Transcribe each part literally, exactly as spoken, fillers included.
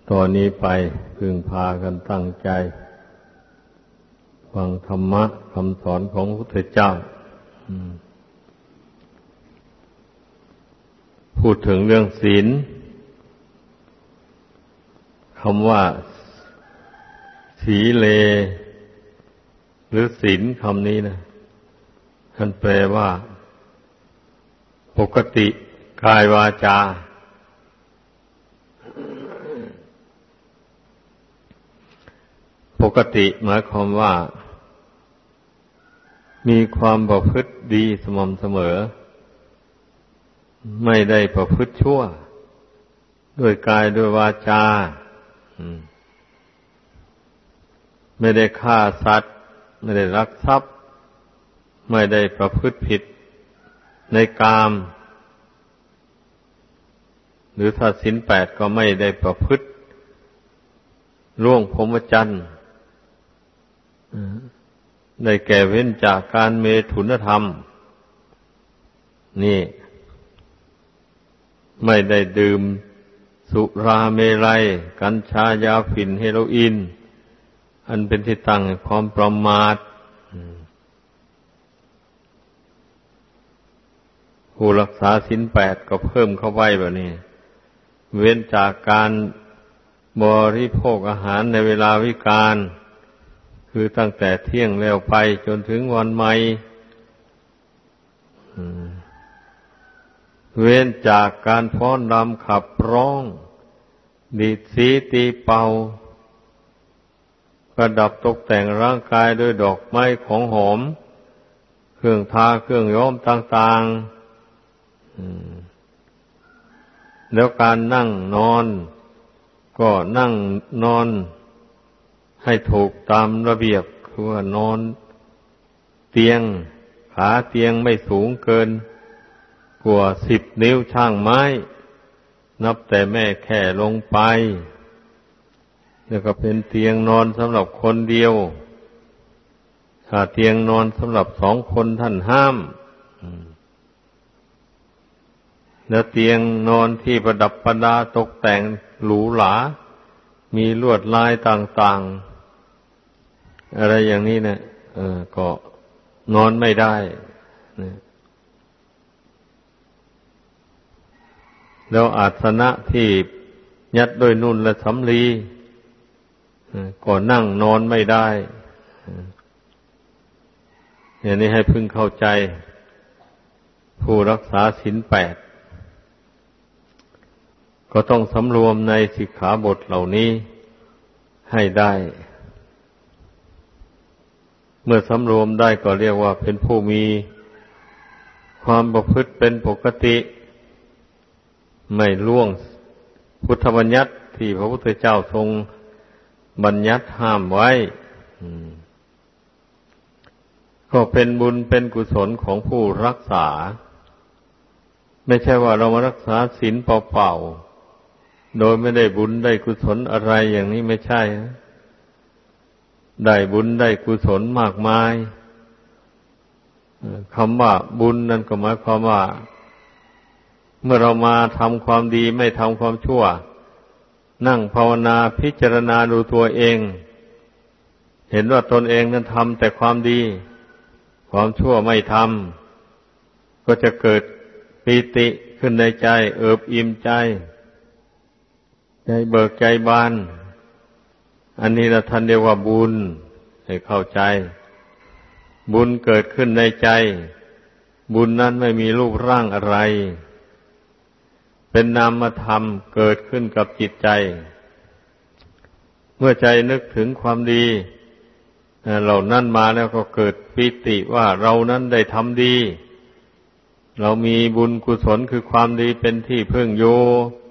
ตอนนี้ไปพึงพากันตั้งใจฟังธรรมะคำสอนของพระพุทธเจ้าพูดถึงเรื่องศีลคำว่าสีเลหรือศีลคำนี้นะท่านแปลว่าปกติกายวาจาปกติหมายความว่ามีความประพฤติดีสม่ำเสมอไม่ได้ประพฤติชั่วด้วยกายด้วยวาจาไม่ได้ฆ่าสัตว์ไม่ได้ลักทรัพย์ไม่ได้ประพฤติผิดในกามหรือถ้าศีลแปดก็ไม่ได้ประพฤติล่วงพรหมจรรย์ได้แก่เว้นจากการเมถุนธรรมนี่ไม่ได้ดื่มสุราเมลัยกัญชายาฝิ่นเฮโรอีนอันเป็นที่ตั้งแห่งความประมาทผู้รักษาศีลแปดก็เพิ่มเข้าไปแบบนี้เว้นจากการบริโภคอาหารในเวลาวิกาลคือตั้งแต่เที่ยงแล้วไปจนถึงวันใหม่เว้นจากการฟ้อนรำขับร้องดีดสีตีเป่าประดับตกแต่งร่างกายด้วยดอกไม้ของหอมเครื่องทาเครื่องย้อมต่างๆแล้วการนั่งนอนก็นั่งนอนให้ถูกตามระเบียบคือว่านอนเตียงขาเตียงไม่สูงเกินกว่าสิบนิ้วช่างไม้นับแต่แม่แค่ลงไปแล้วก็เป็นเตียงนอนสำหรับคนเดียวถ้าเตียงนอนสำหรับสองคนท่านห้ามแล้วเตียงนอนที่ประดับประดาตกแต่งหรูหรามีลวดลายต่างๆอะไรอย่างนี้นะเออก็นอนไม่ได้นะแล้วอาสนะที่ยัดด้วยนุ่นและสำลีก็นั่งนอนไม่ได้อย่างนี้ให้พึงเข้าใจผู้รักษาศีลแปดก็ต้องสำรวมในสิกขาบทเหล่านี้ให้ได้เมื่อสำรวมได้ก็เรียกว่าเป็นผู้มีความประพฤติเป็นปกติไม่ล่วงพุทธบัญญัติที่พระพุทธเจ้าทรงบัญญัติห้ามไว้ก็เป็นบุญเป็นกุศลของผู้รักษาไม่ใช่ว่าเรามารักษาศีลเปล่าๆโดยไม่ได้บุญได้กุศลอะไรอย่างนี้ไม่ใช่ได้บุญได้กุศลมากมายคำว่าบุญนั่นก็หมายความว่าเมื่อเรามาทำความดีไม่ทำความชั่วนั่งภาวนาพิจารณาดูตัวเองเห็นว่าตนเองนั้นทำแต่ความดีความชั่วไม่ทำก็จะเกิดปีติขึ้นในใจเอิบอิ่มใจใจเบิกใจบานอันนี้ละท่านเรียกว่าบุญให้เข้าใจบุญเกิดขึ้นในใจบุญนั้นไม่มีรูปร่างอะไรเป็นนามธรรมเกิดขึ้นกับจิตใจเมื่อใจนึกถึงความดีเหล่านั้นมาแล้วก็เกิดปิติว่าเรานั้นได้ทำดีเรามีบุญกุศลคือความดีเป็นที่พึ่งอยู่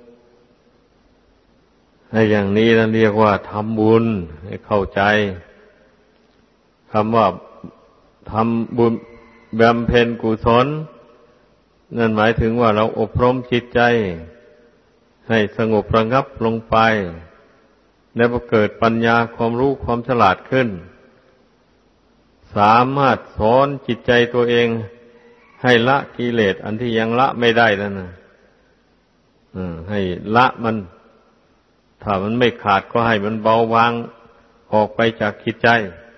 ให้อย่างนี้นั่นเรียกว่าทำบุญให้เข้าใจคำว่าทำบุญบำเพ็ญกุศลนั่นหมายถึงว่าเราอบรมจิตใจให้สงบระงับลงไปแล้วก็เกิดปัญญาความรู้ความฉลาดขึ้นสามารถสอนจิตใจตัวเองให้ละกิเลสอันที่ยังละไม่ได้นั่นนะให้ละมันถ้ามันไม่ขาดก็ให้มันเบาบางออกไปจากจิตใจ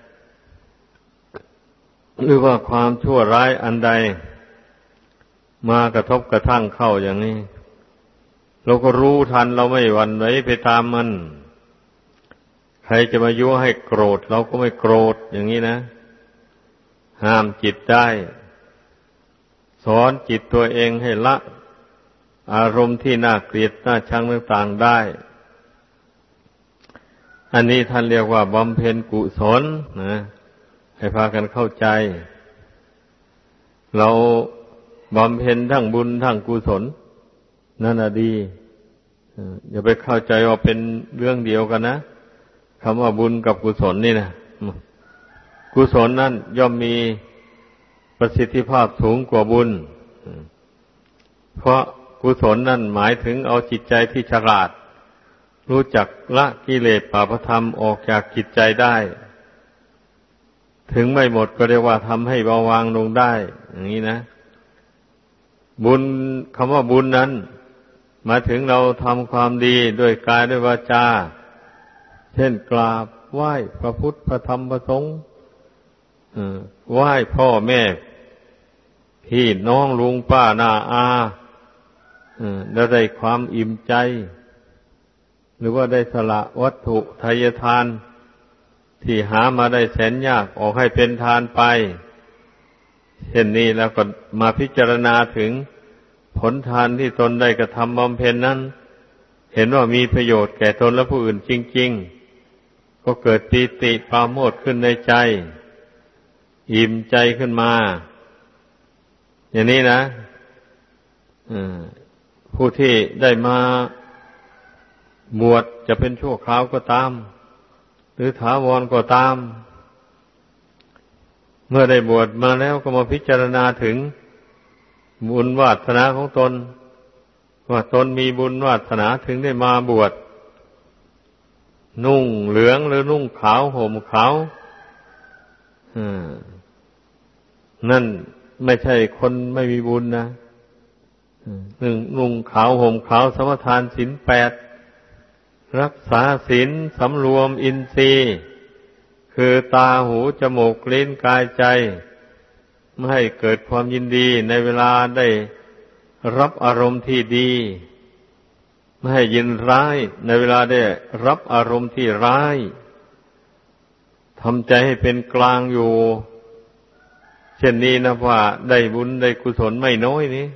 หรือว่าความชั่วร้ายอันใดมากระทบกระทั่งเข้าอย่างนี้เราก็รู้ทันเราไม่หวั่นไหวไปตามมันใครจะมายั่วให้โกรธเราก็ไม่โกรธอย่างนี้นะห้ามจิตได้สอนจิตตัวเองให้ละอารมณ์ที่น่าเกลียดน่าชังต่างๆได้อันนี้ท่านเรียกว่าบำเพ็ญกุศลนะให้พากันเข้าใจเราบำเพ็ญทั้งบุญทั้งกุศลนั่นน่ะดีอย่าไปเข้าใจว่าเป็นเรื่องเดียวกันนะคำว่าบุญกับกุศลนี่นะกุศลนั่นย่อมมีประสิทธิภาพสูงกว่าบุญเพราะกุศลนั่นหมายถึงเอาจิตใจที่ฉลาดรู้จักละกิเลสบาปธรรมออกจากจิตใจได้ถึงไม่หมดก็เรียกว่าทำให้เบาบางลงได้อย่างนี้นะบุญคำว่าบุญนั้นหมายถึงเราทำความดีด้วยกายด้วยวาจาเช่นกราบไหว้พระพุทธพระธรรมพระสงฆ์ไหว้พ่อแม่พี่น้องลุงป้าน้าอาแล้วได้ความอิ่มใจหรือว่าได้สละวัตถุทายทานที่หามาได้แสนยากออกให้เป็นทานไปเช่นนี้แล้วก็มาพิจารณาถึงผลทานที่ตนได้กระทำบำเพ็ญนั้นเห็นว่ามีประโยชน์แก่ตนและผู้อื่นจริงๆก็เกิดปีติปราโมทย์ขึ้นในใจอิ่มใจขึ้นมาอย่างนี้นะผู้ที่ได้มาบวชจะเป็นชั่วคราวก็ตามหรือถาวรก็ตามเมื่อได้บวชมาแล้วก็มาพิจารณาถึงบุญวาสนาของตนว่าตนมีบุญวาสนาถึงได้มาบวชนุ่งเหลืองหรือนุ่งขาวห่มขาวนั่นไม่ใช่คนไม่มีบุญนะหนึ่งนุ่งขาวห่มขาวสมทานศีลแปดรักษาศีลสำรวมอินทรีย์คือตาหูจมูกลิ้นกายใจไม่ให้เกิดความยินดีในเวลาได้รับอารมณ์ที่ดีไม่ให้ยินร้ายในเวลาได้รับอารมณ์ที่ร้ายทำใจให้เป็นกลางอยู่เช่นนี้นะว่าได้บุญได้กุศลไม่น้อยนี่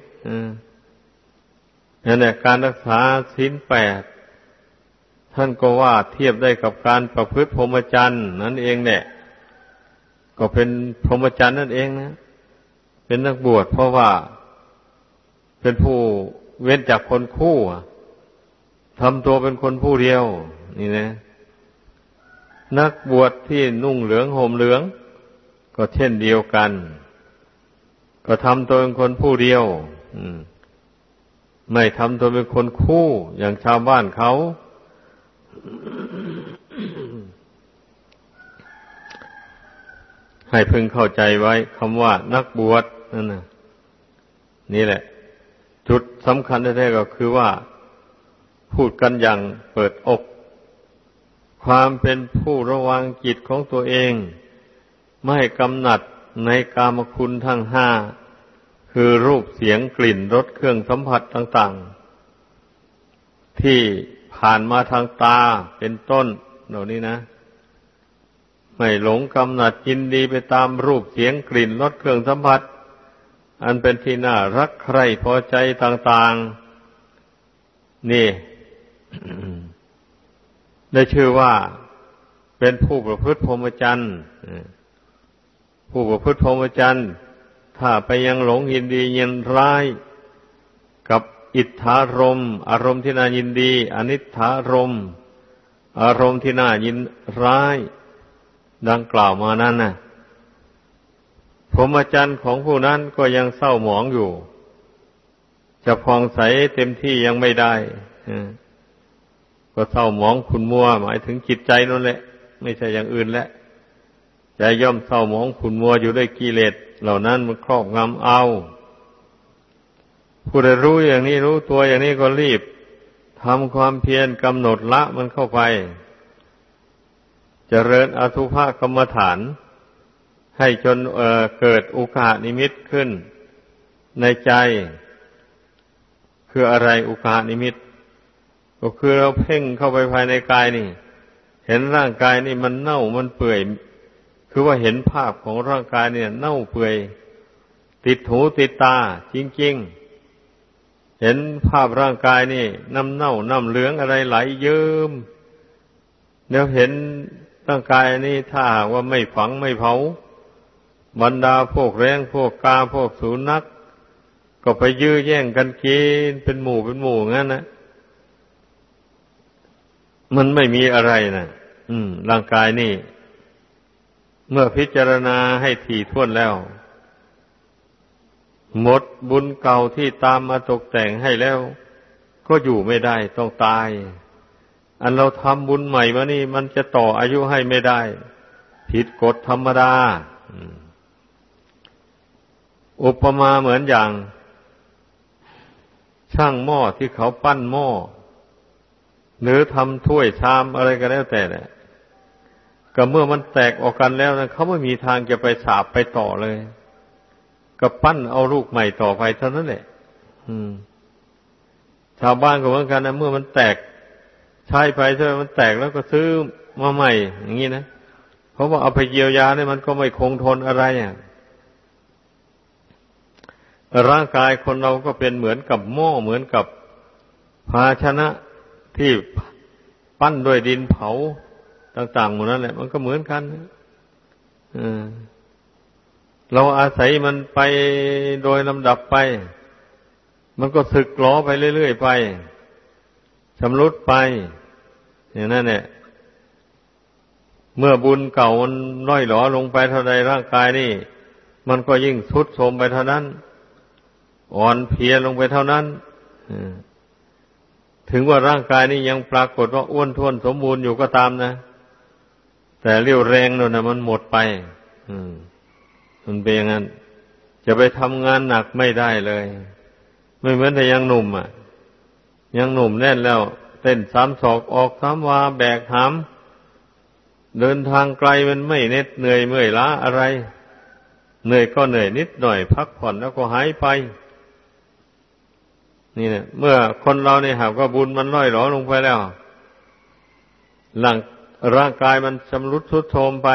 นั่นแหละการรักษาศีลแปดท่านก็ว่าเทียบได้กับการประพฤติพรหมจรรย์นั่นเองเนี่ยก็เป็นพรหมจรรย์นั่นเองนะเป็นนักบวชเพราะว่าเป็นผู้เว้นจากคนคู่ทำตัวเป็นคนผู้เดียวนี่นะนักบวชที่นุ่งเหลืองห่มเหลืองก็เช่นเดียวกันก็ทำตัวเป็นคนผู้เดียวไม่ทำตัวเป็นคนคู่อย่างชาวบ้านเขาให้พึงเข้าใจไว้คำว่านักบวชนั่นนะนี่แหละจุดสำคัญแท้ๆก็คือว่าพูดกันอย่างเปิดอกความเป็นผู้ระวังจิตของตัวเองไม่ให้กำหนัดในกามคุณทั้งห้าคือรูปเสียงกลิ่นรสเครื่องสัมผัสต่างๆที่ผ่านมาทางตาเป็นต้นเหล่านี้นะไม่หลงกำหนัดยินดีไปตามรูปเสียงกลิ่นรสเครื่องสัมผัสอันเป็นที่น่ารักใคร่พอใจต่างๆนี่ ได้ชื่อว่าเป็นผู้ประพฤติพรหมจรรย์ผู้ประพฤติพรหมจรรย์ถ้าไปยังหลงยินดียินร้ายกับอิทธารมณ์อารมณ์ที่น่ายินดีอนิทธารมณ์อารมณ์ที่น่ายินร้ายดังกล่าวมานั้นน่ะพรหมจรรย์ของผู้นั้นก็ยังเศร้าหมองอยู่จะผ่องใสเต็มที่ยังไม่ได้ก็เศร้าหมองขุ่นมัวหมายถึงจิตใจนั่นแหละไม่ใช่อย่างอื่นแล้วใจย่อมเศร้าหมองขุ่นมัวอยู่ด้วยกิเลสเหล่านั้นมันครอบงำเอาผู้ใดรู้อย่างนี้รู้ตัวอย่างนี้ก็รีบททำความเพียรกำหนดละมันเข้าไปเจริญอสุภกรรมฐานให้จนเอ่อเกิดอุกานิมิตขึ้นในใจคืออะไรอุกานิมิตก็คือเราเพ่งเข้าไปภายในกายนี่เห็นร่างกายนี่มันเน่ามันเปื่อยคือว่าเห็นภาพของร่างกายเนี่ยเน่าเปื่อยติดหูติดตาจริงๆเห็นภาพร่างกายนี่น้ำเน่าน้ำเหลืองอะไรไหลเยิ้มแล้วเห็นร่างกายนี่ถ้าหากว่าไม่ฝังไม่เผาบรรดาพวกแร้งพวกกาพวกสุนัขก็ไปยื้อแย่งกันกินเป็นหมู่เป็นหมู่งั้นนะมันไม่มีอะไรนะอืมร่างกายนี่เมื่อพิจารณาให้ถี่ถ้วนแล้วหมดบุญเก่าที่ตามมาตกแต่งให้แล้วก็อยู่ไม่ได้ต้องตายอันเราทำบุญใหม่มานี่มันจะต่ออายุให้ไม่ได้ผิดกฎธรรมดาอุปมาเหมือนอย่างช่างหม้อที่เขาปั้นหม้อหรือทำถ้วยชามอะไรก็แล้วแต่เนี่ยก็เมื่อมันแตกออกกันแล้วนะเขาไม่มีทางจะไปสาบไปต่อเลยก็ปั้นเอาลูกใหม่ต่อไปเท่านั้นแหละชาวบ้านก็เหมือนกันนะเมื่อมันแตกใช้ไปใช่ไหมมันแตกแล้วก็ซื้อมาใหม่อย่างนี้นะเพราะว่าเอาไปเยียวยาเนี่ยมันก็ไม่คงทนอะไรอ่ะร่างกายคนเราก็เป็นเหมือนกับหม้อเหมือนกับภาชนะที่ปั้นด้วยดินเผาต่างๆหมดนั่นแหละมันก็เหมือนกันเออเราอาศัยมันไปโดยลำดับไปมันก็สึกหรอไปเรื่อยๆไปชำรุดไปอย่างนั้นแหละเมื่อบุญเก่ามันล่อยหลอลงไปเท่าใดร่างกายนี่มันก็ยิ่งทรุดโทรมไปเท่านั้นอ่อนเพลียลงไปเท่านั้นถึงว่าร่างกายนี้ยังปรากฏว่าอ้วนท้วนสมบูรณ์อยู่ก็ตามนะแต่เรี่ยวแรงนั่นนะมันหมดไปมันเป็นอย่างนั้นจะไปทำงานหนักไม่ได้เลยไม่เหมือนแต่ยังหนุ่มอ่ะยังหนุ่มแน่นแล้วเต้นสามศอกออกสามวาแบกหามเดินทางไกลมันไม่เหน็ดเหนื่อยเมื่อยล้าอะไรเหนื่อยก็เหนื่อยนิดหน่อยพักผ่อนแล้วก็หายไปนี่เนี่ยเมื่อคนเราเนี่ยหากว่าบุญมันล่อยหลอลงไปแล้วหลังร่างกายมันชำรุดทรุดโทรมไป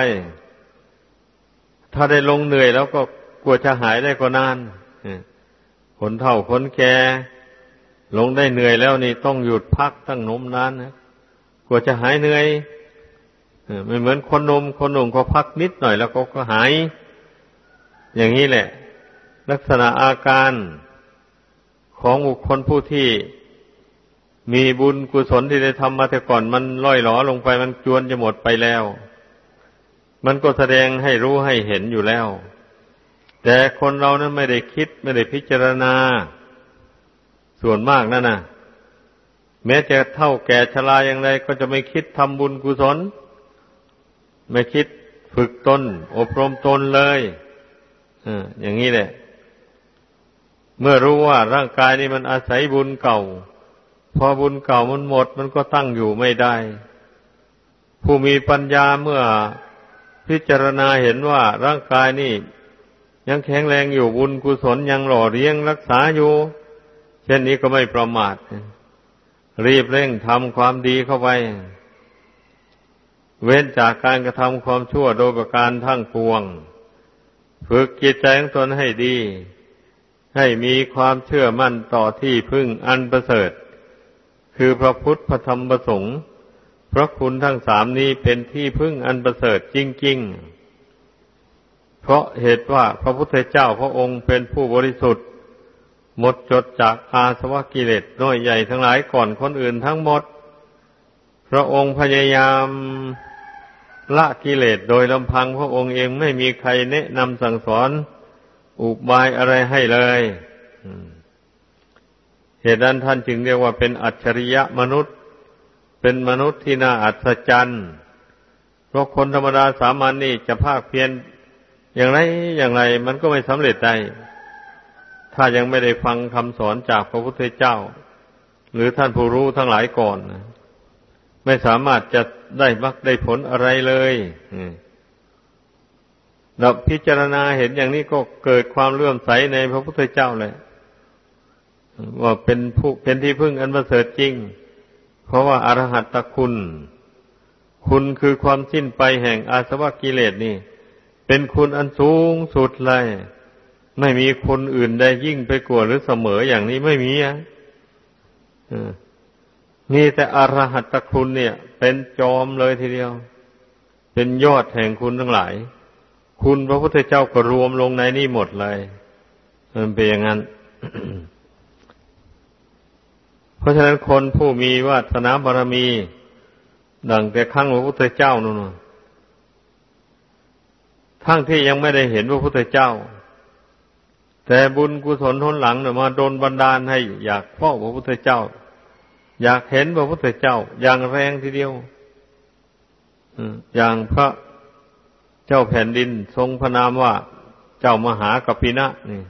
ถ้าได้ลงเหนื่อยแล้วก็กลัวจะหายได้ก็นานคนเฒ่าคนแก่ลงได้เหนื่อยแล้วนี่ต้องหยุดพักตั้งนมนานนะกลัวจะหายเหนื่อยไม่เหมือนคนหนุ่มคนหนุ่มก็พักนิดหน่อยแล้วก็ก็หายอย่างนี้แหละลักษณะอาการของบุคคลผู้ที่มีบุญกุศลที่ได้ทำมาแต่ก่อนมันล่อยหลอลงไปมันจวนจะหมดไปแล้วมันก็แสดงให้รู้ให้เห็นอยู่แล้วแต่คนเรานั้นไม่ได้คิดไม่ได้พิจารณาส่วนมากนั่นน่ะแม้จะเฒ่าแก่ชราอย่างไรก็จะไม่คิดทำบุญกุศลไม่คิดฝึกตนอบรมตนเลยอ่าอย่างนี้แหละเมื่อรู้ว่าร่างกายนี้มันอาศัยบุญเก่าพอบุญเก่ามันหมดมันก็ตั้งอยู่ไม่ได้ผู้มีปัญญาเมื่อพิจารณาเห็นว่าร่างกายนี่ยังแข็งแรงอยู่บุญกุศลยังหล่อเลี้ยงรักษาอยู่เช่นนี้ก็ไม่ประมาทรีบเร่งทำความดีเข้าไปเว้นจากการกระทำความชั่วโดยประการทั้งปวงฝึกจิตใจของตนให้ดีให้มีความเชื่อมั่นต่อที่พึ่งอันประเสริฐคือพระพุทธพระธรรมพระสงฆ์พระคุณทั้งสามนี้เป็นที่พึ่งอันประเสริฐจริงๆเพราะเหตุว่าพระพุทธเจ้าพระองค์เป็นผู้บริสุทธิ์หมดจดจากอาสวะกิเลสน้อยใหญ่ทั้งหลายก่อนคนอื่นทั้งหมดพระองค์พยายามละกิเลสโดยลำพังพระองค์เองไม่มีใครแนะนำสั่งสอนอุบายอะไรให้เลยเหตุนั้นท่านจึงเรียกว่าเป็นอัจฉริยะมนุษย์เป็นมนุษย์ที่น่าอัศจรรย์เพราะคนธรรมดาสามัญนี่จะภาคเพียรอย่างไรอย่างไรมันก็ไม่สำเร็จได้ถ้ายังไม่ได้ฟังคำสอนจากพระพุทธเจ้าหรือท่านผู้รู้ทั้งหลายก่อนไม่สามารถจะได้มรรคได้ผลอะไรเลยเราพิจารณาเห็นอย่างนี้ก็เกิดความเลื่อมใสในพระพุทธเจ้าเลยว่าเป็นผู้เป็นที่พึ่งอันประเสริฐจริงเพราะว่าอรหัตตคุณคุณคือความสิ้นไปแห่งอาสวะกิเลสนี่เป็นคุณอันสูงสุดเลยไม่มีคนอื่นใดยิ่งไปกว่าหรือเสมออย่างนี้ไม่มีอ่ะมีแต่อรหัตตคุณเนี่ยเป็นจอมเลยทีเดียวเป็นยอดแห่งคุณทั้งหลายคุณพระพุทธเจ้าก็รวมลงในนี่หมดเลยมันเป็นอย่างนั้น เพราะฉะนั้นคนผู้มีวาสนาบารมีดังแต่ครั้งพระพุทธเจ้านู่นทั้งที่ยังไม่ได้เห็นพระพุทธเจ้าแต่บุญกุศลหนหลังเนี่ยมาโดนบันดาลให้อยากเฝ้าพระพุทธเจ้าอยากเห็นพระพุทธเจ้าอย่างแรงทีเดียวอย่างพระเจ้าแผ่นดินทรงพระนามว่าเจ้ามหากัปปินะนี่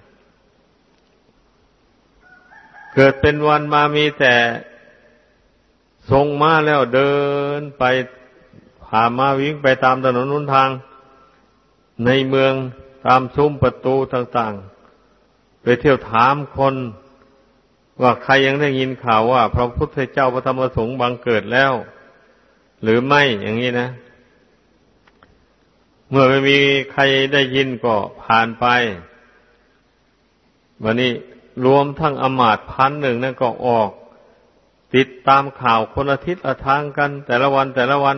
เกิดเป็นวันมามีแต่ทรงม้าแล้วเดินไปผ่ามาวิ่งไปตามถนนหนทางในเมืองตามซุ้มประตูต่างๆไปเที่ยวถามคนว่าใครยังได้ยินข่าวว่าพระพุทธเจ้าพระธรรมพระสงฆ์บังเกิดแล้วหรือไม่อย่างนี้นะเมื่อไม่มีใครได้ยินก็ผ่านไปวันนี้รวมทั้งอมาตย์พันหนึ่งนั่นก็ออกติดตามข่าวคนละทิศละทางกันแต่ละวันแต่ละวัน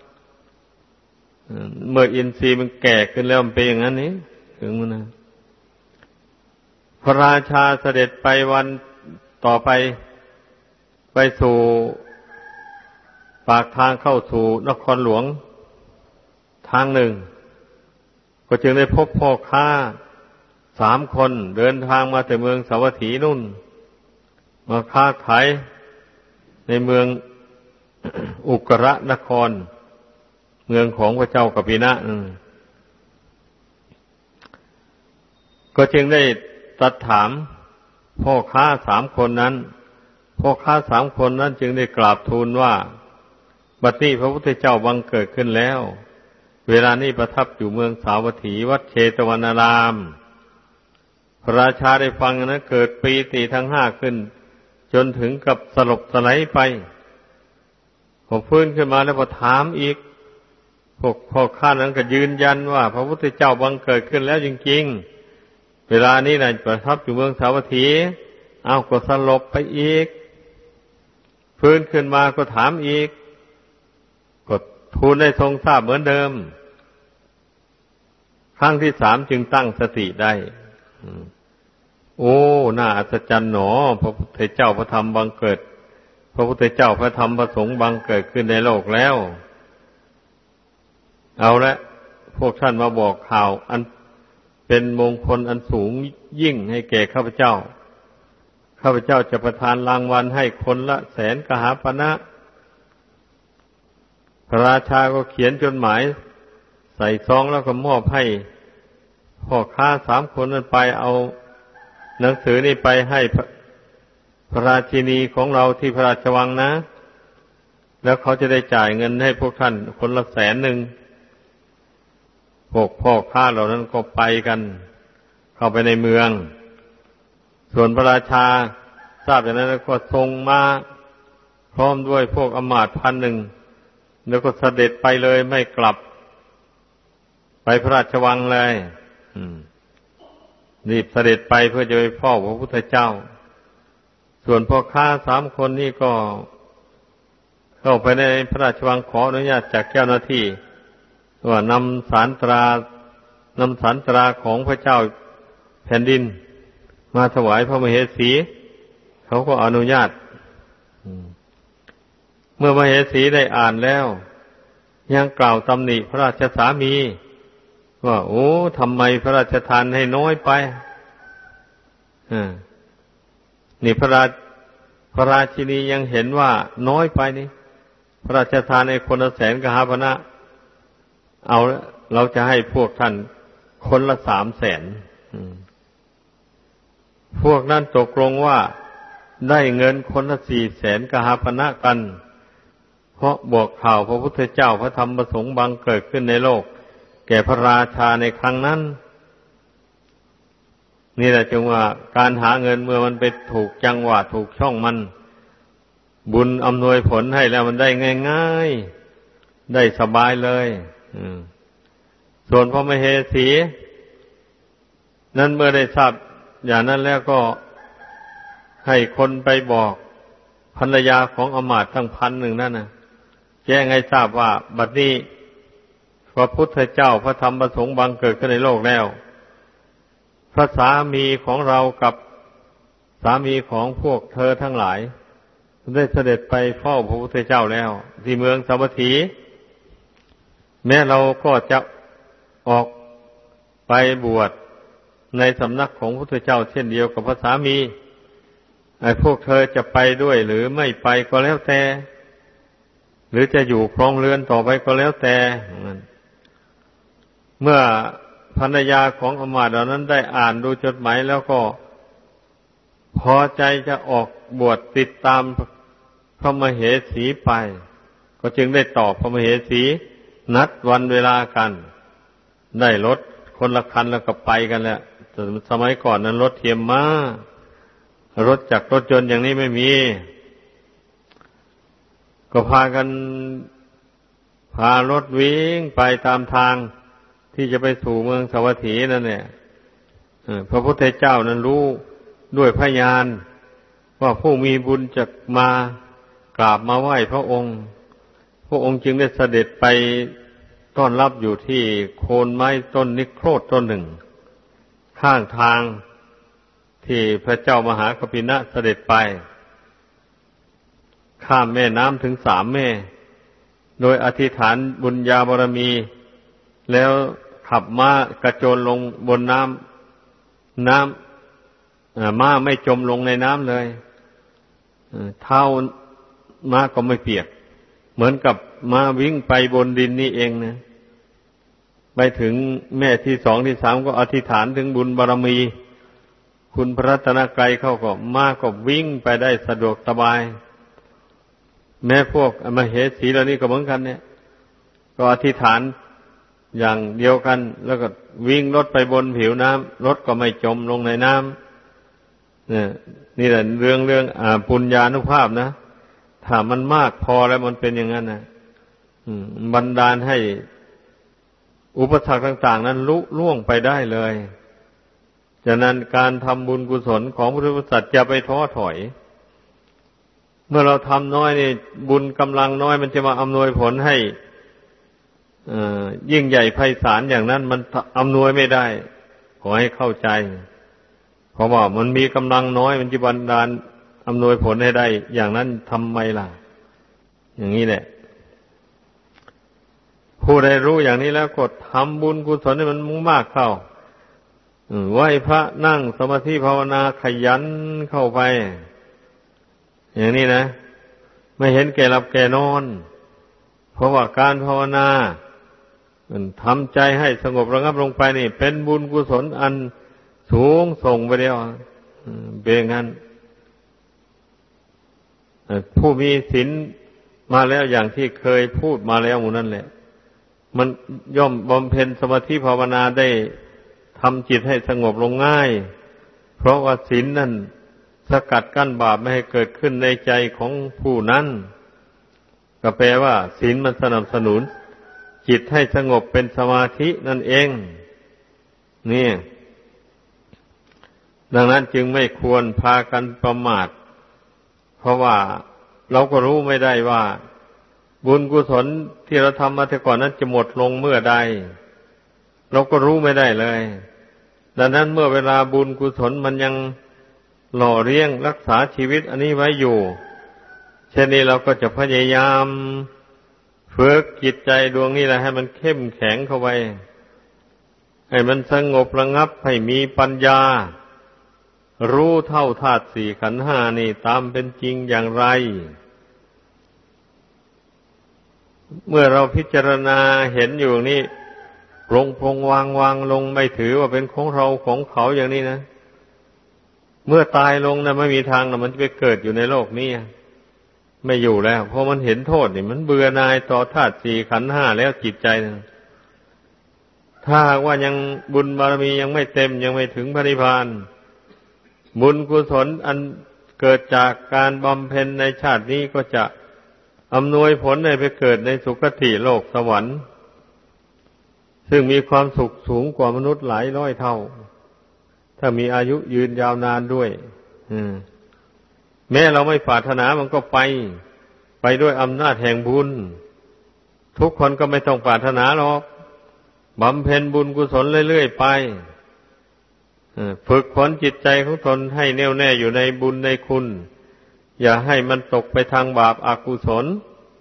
เมื่ออินทรีย์มันแก่ขึ้นแล้วมันเป็นอย่างนั้นนี้ถึงมันนะพระราชาเสด็จไปวันต่อไปไปสู่ปากทางเข้าสู่นครหลวงทางหนึ่งก็จึงได้พบพ่อค้าสามคนเดินทางมาจากเมืองสาวัตถีนู่นมาค้าขายในเมือง อุกระนครเมืองของพระเจ้ากัปปินะก็จึงได้ตรัสถามพ่อค้าสามคนนั้นพ่อค้าสามคนนั้นจึงได้กราบทูลว่าบัดนี้พระพุทธเจ้าบังเกิดขึ้นแล้วเวลานี้ประทับอยู่เมืองสาวัตถีวัดเชตวนารามพระราชาได้ฟังนั้นเกิดปีติทั้งห้าขึ้นจนถึงกับสลบสลายไปพอฟื้นขึ้นมาแล้วก็ถามอีกพวกพ่อข้านั้นก็ยืนยันว่าพระพุทธเจ้าบังเกิดขึ้นแล้วจริงๆเวลานี้นะประทับอยู่เมืองสาวัตถีเอาก็สลบไปอีกฟื้นขึ้นมาก็ถามอีกก็ทูลได้ทรงทราบเหมือนเดิมครั้งที่สามจึงตั้งสติได้โอ้น่าอัศจรรย์หนอพระพุทธเจ้าพระธรรมบังเกิดพระพุทธเจ้าพระธรรมพระสงฆ์บังเกิดขึ้นในโลกแล้วเอาละพวกท่านมาบอกข่าวอันเป็นมงคลอันสูงยิ่งให้แก่ข้าพเจ้าข้าพเจ้าจะประทานรางวัลให้คนละแสนกหาปณะพระราชาก็เขียนจดหมายใส่ซองแล้วก็มอบให้พ่อค้าสามคนนั้นไปเอาหนังสือนี่ไปให้พระราชินีของเราที่พระราชวังนะแล้วเขาจะได้จ่ายเงินให้พวกท่านคนละแสนหนึ่งพวกพ่อค้าเหล่านั้นก็ไปกันเข้าไปในเมืองส่วนพระราชาทราบอย่างนั้นก็ทรงมาพร้อมด้วยพวกอมาตย์พันหนึ่งแล้วก็เสด็จไปเลยไม่กลับไปพระราชวังเลยรีบเสด็จไปเพื่อจะไปเฝ้าพระพุทธเจ้าส่วนพ่อค้าสามคนนี่ก็เข้าไปในพระราชวังขออนุญาตจากเจ้าหน้าที่ว่านำสารตรานำสารตราของพระเจ้าแผ่นดินมาถวายพระมเหสีเขาก็อนุญาตเมื่อมเหสีได้อ่านแล้วยังกล่าวตำหนิพระราชสามีว่าโอ้ทำไมพระราชทานให้น้อยไปนี่พระราชพระราชินียังเห็นว่าน้อยไปนี่พระราชทานให้คนละแสนกหาปณะเอาเราจะให้พวกท่านคนละสามแสนพวกนั้นตกลงว่าได้เงินคนละสี่แสนกหาปณะกันเพราะบอกข่าวพระพุทธเจ้าพระธรรมพระสงฆ์บังเกิดขึ้นในโลกแก่พระราชาในครั้งนั้นนี่แหละจึงว่าการหาเงินเมื่อมันไปถูกจังหวะถูกช่องมันบุญอำนวยผลให้แล้วมันได้ง่ายๆได้สบายเลยส่วนพระมเหสีนั้นเมื่อได้ทราบอย่างนั้นแล้วก็ให้คนไปบอกภรรยาของอมาตย์ทั้งพันหนึ่งนั่นนะแจ้งให้ทราบว่าบัดนี้พระพุทธเจ้าพระธรรมพระสงฆ์บังเกิดขึ้นในโลกแล้วพระสามีของเรากับสามีของพวกเธอทั้งหลายได้เสด็จไปเฝ้าพระพุทธเจ้าแล้วที่เมืองสาวัตถีแม้เราก็จะออกไปบวชในสำนักของพระพุทธเจ้าเช่นเดียวกับพระสามีไอ้พวกเธอจะไปด้วยหรือไม่ไปก็แล้วแต่หรือจะอยู่ครองเรือนต่อไปก็แล้วแต่เมื่อภรรยาของอมาตย์เหล่านั้นได้อ่านดูจดหมายแล้วก็พอใจจะออกบวชติดตามพระมเหสีไปก็จึงได้ตอบพระมเหสีนัดวันเวลากันได้รถคนละคันแล้วก็ไปกันแหละแต่สมัยก่อนนั้นรถเทียมม้ารถจักรรถยนต์อย่างนี้ไม่มีก็พากันพารถวิ่งไปตามทางที่จะไปสู่เมืองสาวัตถีนั่นแหละพระพุทธเจ้านั้นรู้ด้วยพยานว่าผู้มีบุญจะมากราบมาไหว้พระองค์พระองค์จึงได้เสด็จไปต้อนรับอยู่ที่โคนไม้ต้นนิโครธต้นหนึ่งข้างทางที่พระเจ้ามหากพินะเสด็จไปข้ามแม่น้ำถึงสามแม่โดยอธิษฐานบุญญาบารมีแล้วขับม้ากระโจนลงบนน้ำน้ำม้าไม่จมลงในน้ำเลยเท้าม้าก็ไม่เปียกเหมือนกับม้าวิ่งไปบนดินนี่เองนะไปถึงแม่ที่สองที่สามก็อธิษฐานถึงบุญบารมีคุณพระรัตนกรัยเข้าก็ม้าก็วิ่งไปได้สะดวกสบายแม้พวกมเหสีเหล่านี้ก็เหมือนกันเนี่ยก็อธิษฐานอย่างเดียวกันแล้วก็วิ่งรถไปบนผิวน้ำรถก็ไม่จมลงในน้ำเนี่ยนี่แหละเรื่องเรื่องอ่าปุญญานุภาพนะถ้ามันมากพอแล้วมันเป็นอย่างนั้นนะบันดาลให้อุปสรรคต่างๆนั้นลุล่วงไปได้เลยฉะนั้นการทำบุญกุศลของพุทธบริษัทอย่าไปท้อถอยเมื่อเราทำน้อยนี่บุญกำลังน้อยมันจะมาอำนวยผลให้ยิ่งใหญ่ไพศาลอย่างนั้นมันอำนวยไม่ได้ขอให้เข้าใจเพราะว่ามันมีกำลังน้อยมันจะบันดาลอำนวยผลให้ได้อย่างนั้นทำไมล่ะอย่างนี้แหละผู้ใดรู้อย่างนี้แล้วก็ทำบุญกุศลให้มันมุ่งมากเข้าไหว้พระนั่งสมาธิภาวนาขยันเข้าไปอย่างนี้นะไม่เห็นแก่หลับแก่นอนเพราะว่าการภาวนาทำใจให้สงบระงับลงไปนี่เป็นบุญกุศลอันสูงส่งไปเดียวเป็นงั้นผู้มีศีลมาแล้วอย่างที่เคยพูดมาแล้วหมู่นั่นแหละมันย่อมบำเพ็ญสมาธิภาวนาได้ทำจิตให้สงบลงง่ายเพราะว่าศีลนั่นสกัดกั้นบาปไม่ให้เกิดขึ้นในใจของผู้นั้นก็แปลว่าศีลมันสนับสนุนจิตให้สงบเป็นสมาธินั่นเองนี่ดังนั้นจึงไม่ควรพากันประมาทเพราะว่าเราก็รู้ไม่ได้ว่าบุญกุศลที่เราทำมาแต่ก่อนนั้นจะหมดลงเมื่อใดเราก็รู้ไม่ได้เลยดังนั้นเมื่อเวลาบุญกุศลมันยังหล่อเลี้ยงรักษาชีวิตอันนี้ไว้อยู่เช่นนี้เราก็จะพยายามฝึกจิตใจดวงนี้แหละให้มันเข้มแข็งเข้าไปให้มันสงบระงับให้มีปัญญารู้เท่าธาตุสี่ขันธ์ห้านี่ตามเป็นจริงอย่างไรเมื่อเราพิจารณาเห็นอยู่นี่ปรงพงวางวางลงไม่ถือว่าเป็นของเราของเขาอย่างนี้นะเมื่อตายลงนะไม่มีทางนะมันจะไปเกิดอยู่ในโลกนี้ไม่อยู่แล้วเพราะมันเห็นโทษนี่มันเบื่อหน่ายต่อธาตุสี่ขันธ์ห้าแล้วจิตใจนะถ้าว่ายังบุญบารมียังไม่เต็มยังไม่ถึงพระนิพพานบุญกุศลอันเกิดจากการบำเพ็ญในชาตินี้ก็จะอำนวยผลให้ไปเกิดในสุคติโลกสวรรค์ซึ่งมีความสุขสูงกว่ามนุษย์หลายร้อยเท่าถ้ามีอายุยืนยาวนานด้วยแม้เราไม่ปรารถนามันก็ไปไปด้วยอำนาจแห่งบุญทุกคนก็ไม่ต้องปรารถนาหรอกบำเพ็ญบุญกุศลเรื่อยๆไปฝึกฝนจิตใจของตนให้แน่วแน่อยู่ในบุญในคุณอย่าให้มันตกไปทางบาปอกุศล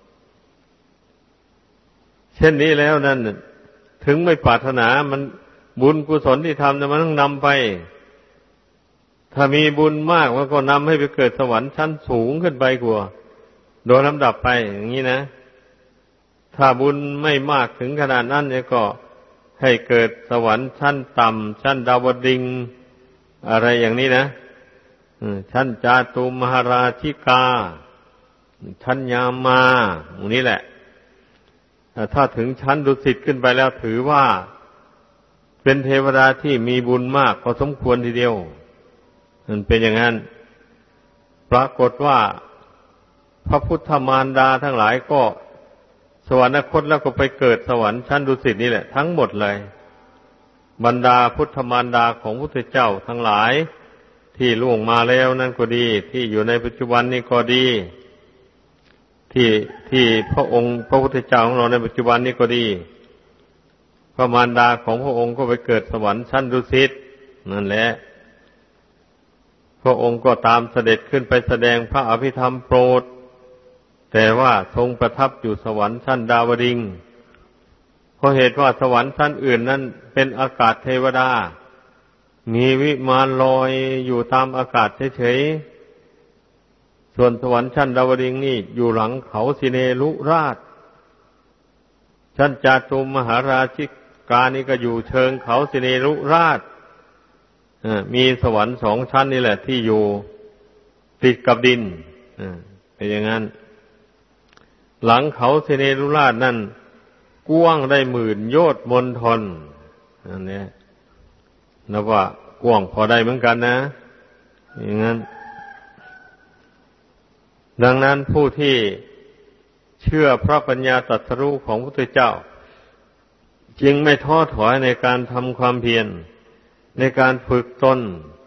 เช่นนี้แล้วนั่นถึงไม่ปรารถนามันบุญกุศลที่ทำมันต้องนำไปถ้ามีบุญมากมันก็นำให้ไปเกิดสวรรค์ชั้นสูงขึ้นไปกว่าโดยลำดับไปอย่างนี้นะถ้าบุญไม่มากถึงขนาดนั้นเนี่ยก็ให้เกิดสวรรค์ชั้นต่ำชั้นดาวดึงส์อะไรอย่างนี้นะชั้นจาตุมหราชิกาชั้นยามาอย่างนี้แหละถ้าถึงชั้นดุสิตขึ้นไปแล้วถือว่าเป็นเทวดาที่มีบุญมากพอสมควรทีเดียวมันเป็นอย่างนั้นปรากฏว่าพระพุทธมารดาทั้งหลายก็สวรรคตแล้วก็ไปเกิดสวรรค์ชั้นดุสิตนี่แหละทั้งหมดเลยบรรดาพุทธมารดาของพระพุทธเจ้าทั้งหลายที่ล่วงมาแล้วนั่นก็ดีที่อยู่ในปัจจุบันนี่ก็ดีที่ที่พระองค์พระพุทธเจ้าของเราในปัจจุบันนี่ก็ดีพระมารดาของพระองค์ก็ไปเกิดสวรรค์ชั้นดุสิตนั่นแหละพระองค์ก็ตามเสด็จขึ้นไปแสดงพระอภิธรรมโปรดแต่ว่าทรงประทับอยู่สวรรค์ชั้นดาวดึงส์เพราะเหตุว่าสวรรค์ชั้นอื่นนั้นเป็นอากาศเทวดามีวิมานลอยอยู่ตามอากาศเฉยๆส่วนสวรรค์ชั้นดาวดึงส์นี่อยู่หลังเขาสิเนรุราชชั้นจาตุมหราชิกานี่ก็อยู่เชิงเขาสิเนรุราชมีสวรรค์สองชั้นนี่แหละที่อยู่ติดกับดินเป็นอย่างนั้นหลังเขาสิเนรุราชนั่นกว้างได้หมื่นโยชน์มณฑลอันนี้นับว่ากว้างพอได้เหมือนกันนะอย่างนั้นดังนั้นผู้ที่เชื่อพระปัญญาตรัสรู้ของพระพุทธเจ้าจึงไม่ท้อถอยในการทำความเพียรในการฝึกตน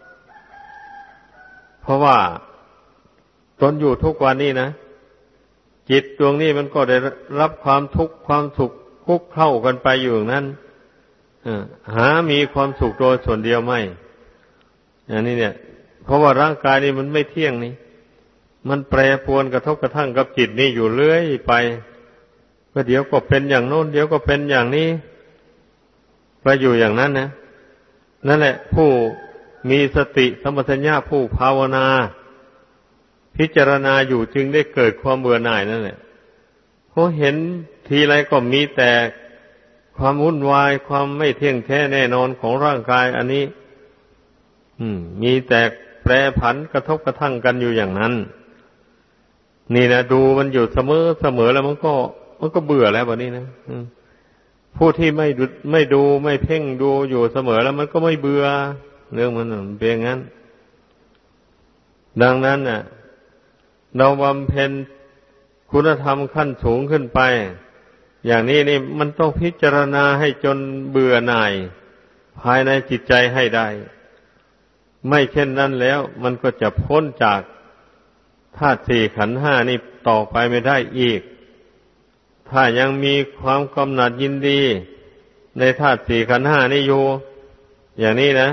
เพราะว่าตนอยู่ทุกวันนี้นะจิตดวงนี้มันก็ได้รับความทุกข์ความสุขคุกเข้ากันไปอยู่อย่างนั้นหามีความสุขโดยส่วนเดียวไม่อันนี้เนี่ยเพราะว่าร่างกายนี่มันไม่เที่ยงนี่มันแปรปรวนกระทบกระทั่งกับจิตนี่อยู่เรื่อยไปก็เดี๋ยวก็เป็นอย่างโน้นเดี๋ยวก็เป็นอย่างนี้ไปอยู่อย่างนั้นนะนั่นแหละผู้มีสติสัมปชัญญะผู้ภาวนาพิจารณาอยู่จึงได้เกิดความเบื่อหน่ายนั่นแหละเพราะเห็นทีไรก็มีแต่ความวุ่นวายความไม่เที่ยงแท้แน่นอนของร่างกายอันนี้อืมมีแต่แปรผันกระทบกระทั่งกันอยู่อย่างนั้นนี่นะดูมันอยู่เสมอเสมอแล้วมันก็มันก็เบื่อแล้วแบบนี้นะผู้ที่ไม่ดูไม่ดูไม่เพ่งดูอยู่เสมอแล้วมันก็ไม่เบื่อเรื่องมันเป็นอย่างนั้นดังนั้นน่ะเราบำเพ็ญคุณธรรมขั้นสูงขึ้นไปอย่างนี้นี่มันต้องพิจารณาให้จนเบื่อหน่ายภายในจิตใจให้ได้ไม่เช่นนั้นแล้วมันก็จะพ้นจากธาตุสี่ขันธ์ห้านี่ต่อไปไม่ได้อีกถ้ายังมีความกำหนัดยินดีในธาตุสี่ขันธ์ห้านี่อยู่อย่างนี้นะ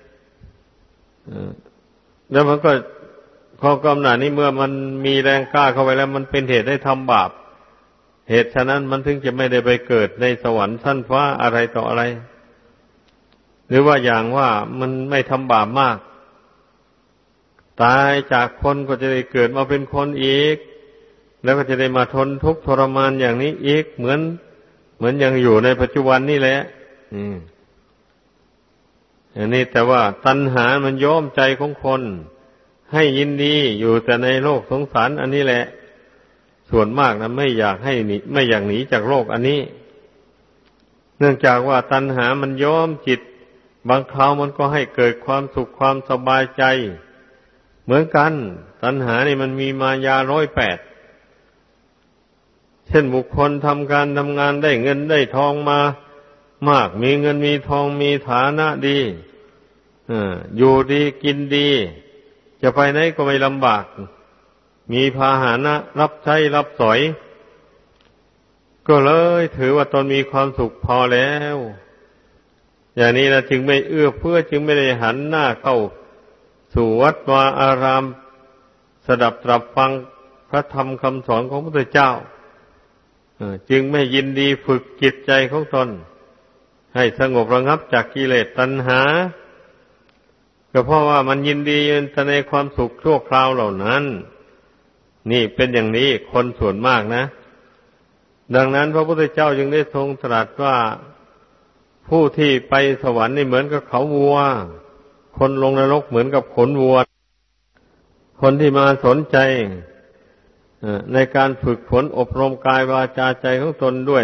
แล้วมันก็ความกำหนัดนี้เมื่อมันมีแรงกล้าเข้าไปแล้วมันเป็นเหตุให้ทำบาปเหตุฉะนั้นมันถึงจะไม่ได้ไปเกิดในสวรรค์ชั้นฟ้าอะไรต่ออะไรหรือว่าอย่างว่ามันไม่ทำบาปมากตายจากคนก็จะได้เกิดมาเป็นคนอีกแล้วก็จะได้มาทนทุกข์ทรมานอย่างนี้อีกเหมือนเหมือนยังอยู่ในปัจจุบันนี่แหละอันนี้แต่ว่าตัณหามันย้อมใจของคนให้ยินดีอยู่แต่ในโลกสงสารอันนี้แหละส่วนมากนะไม่อยากให้หนีไม่อยากหนีจากโลกอันนี้เนื่องจากว่าตัณหามันย้อมจิตบางคราวมันก็ให้เกิดความสุขความสบายใจเหมือนกันตัณหานี่มันมีมายาร้อยแปดเช่นบุคคลทำการทำงานได้เงินได้ทองมามากมีเงินมีทองมีฐานะดีอยู่ดีกินดีจะไปไหนก็ไม่ลำบากมีพาหนะรับใช้รับสอยก็เลยถือว่าตนมีความสุขพอแล้วอย่างนี้นะจึงไม่เอื้อเพื่อจึงไม่ได้หันหน้าเข้าสู่วัดวาอารามสดับตรับฟังพระธรรมคำสอนของพระพุทธเจ้าจึงไม่ยินดีฝึกจิตใจของตนให้สงบระงับจากกิเลสตัณหาก็เพราะว่ามันยินดีในความสุขชั่วคราวเหล่านั้นนี่เป็นอย่างนี้คนส่วนมากนะดังนั้นพระพุทธเจ้าจึงได้ทรงตรัสว่าผู้ที่ไปสวรรค์นี่เหมือนกับเขาวัวคนลงนรกเหมือนกับขนวัวคนที่มาสนใจในการฝึกฝนอบรมกายวาจาใจของตนด้วย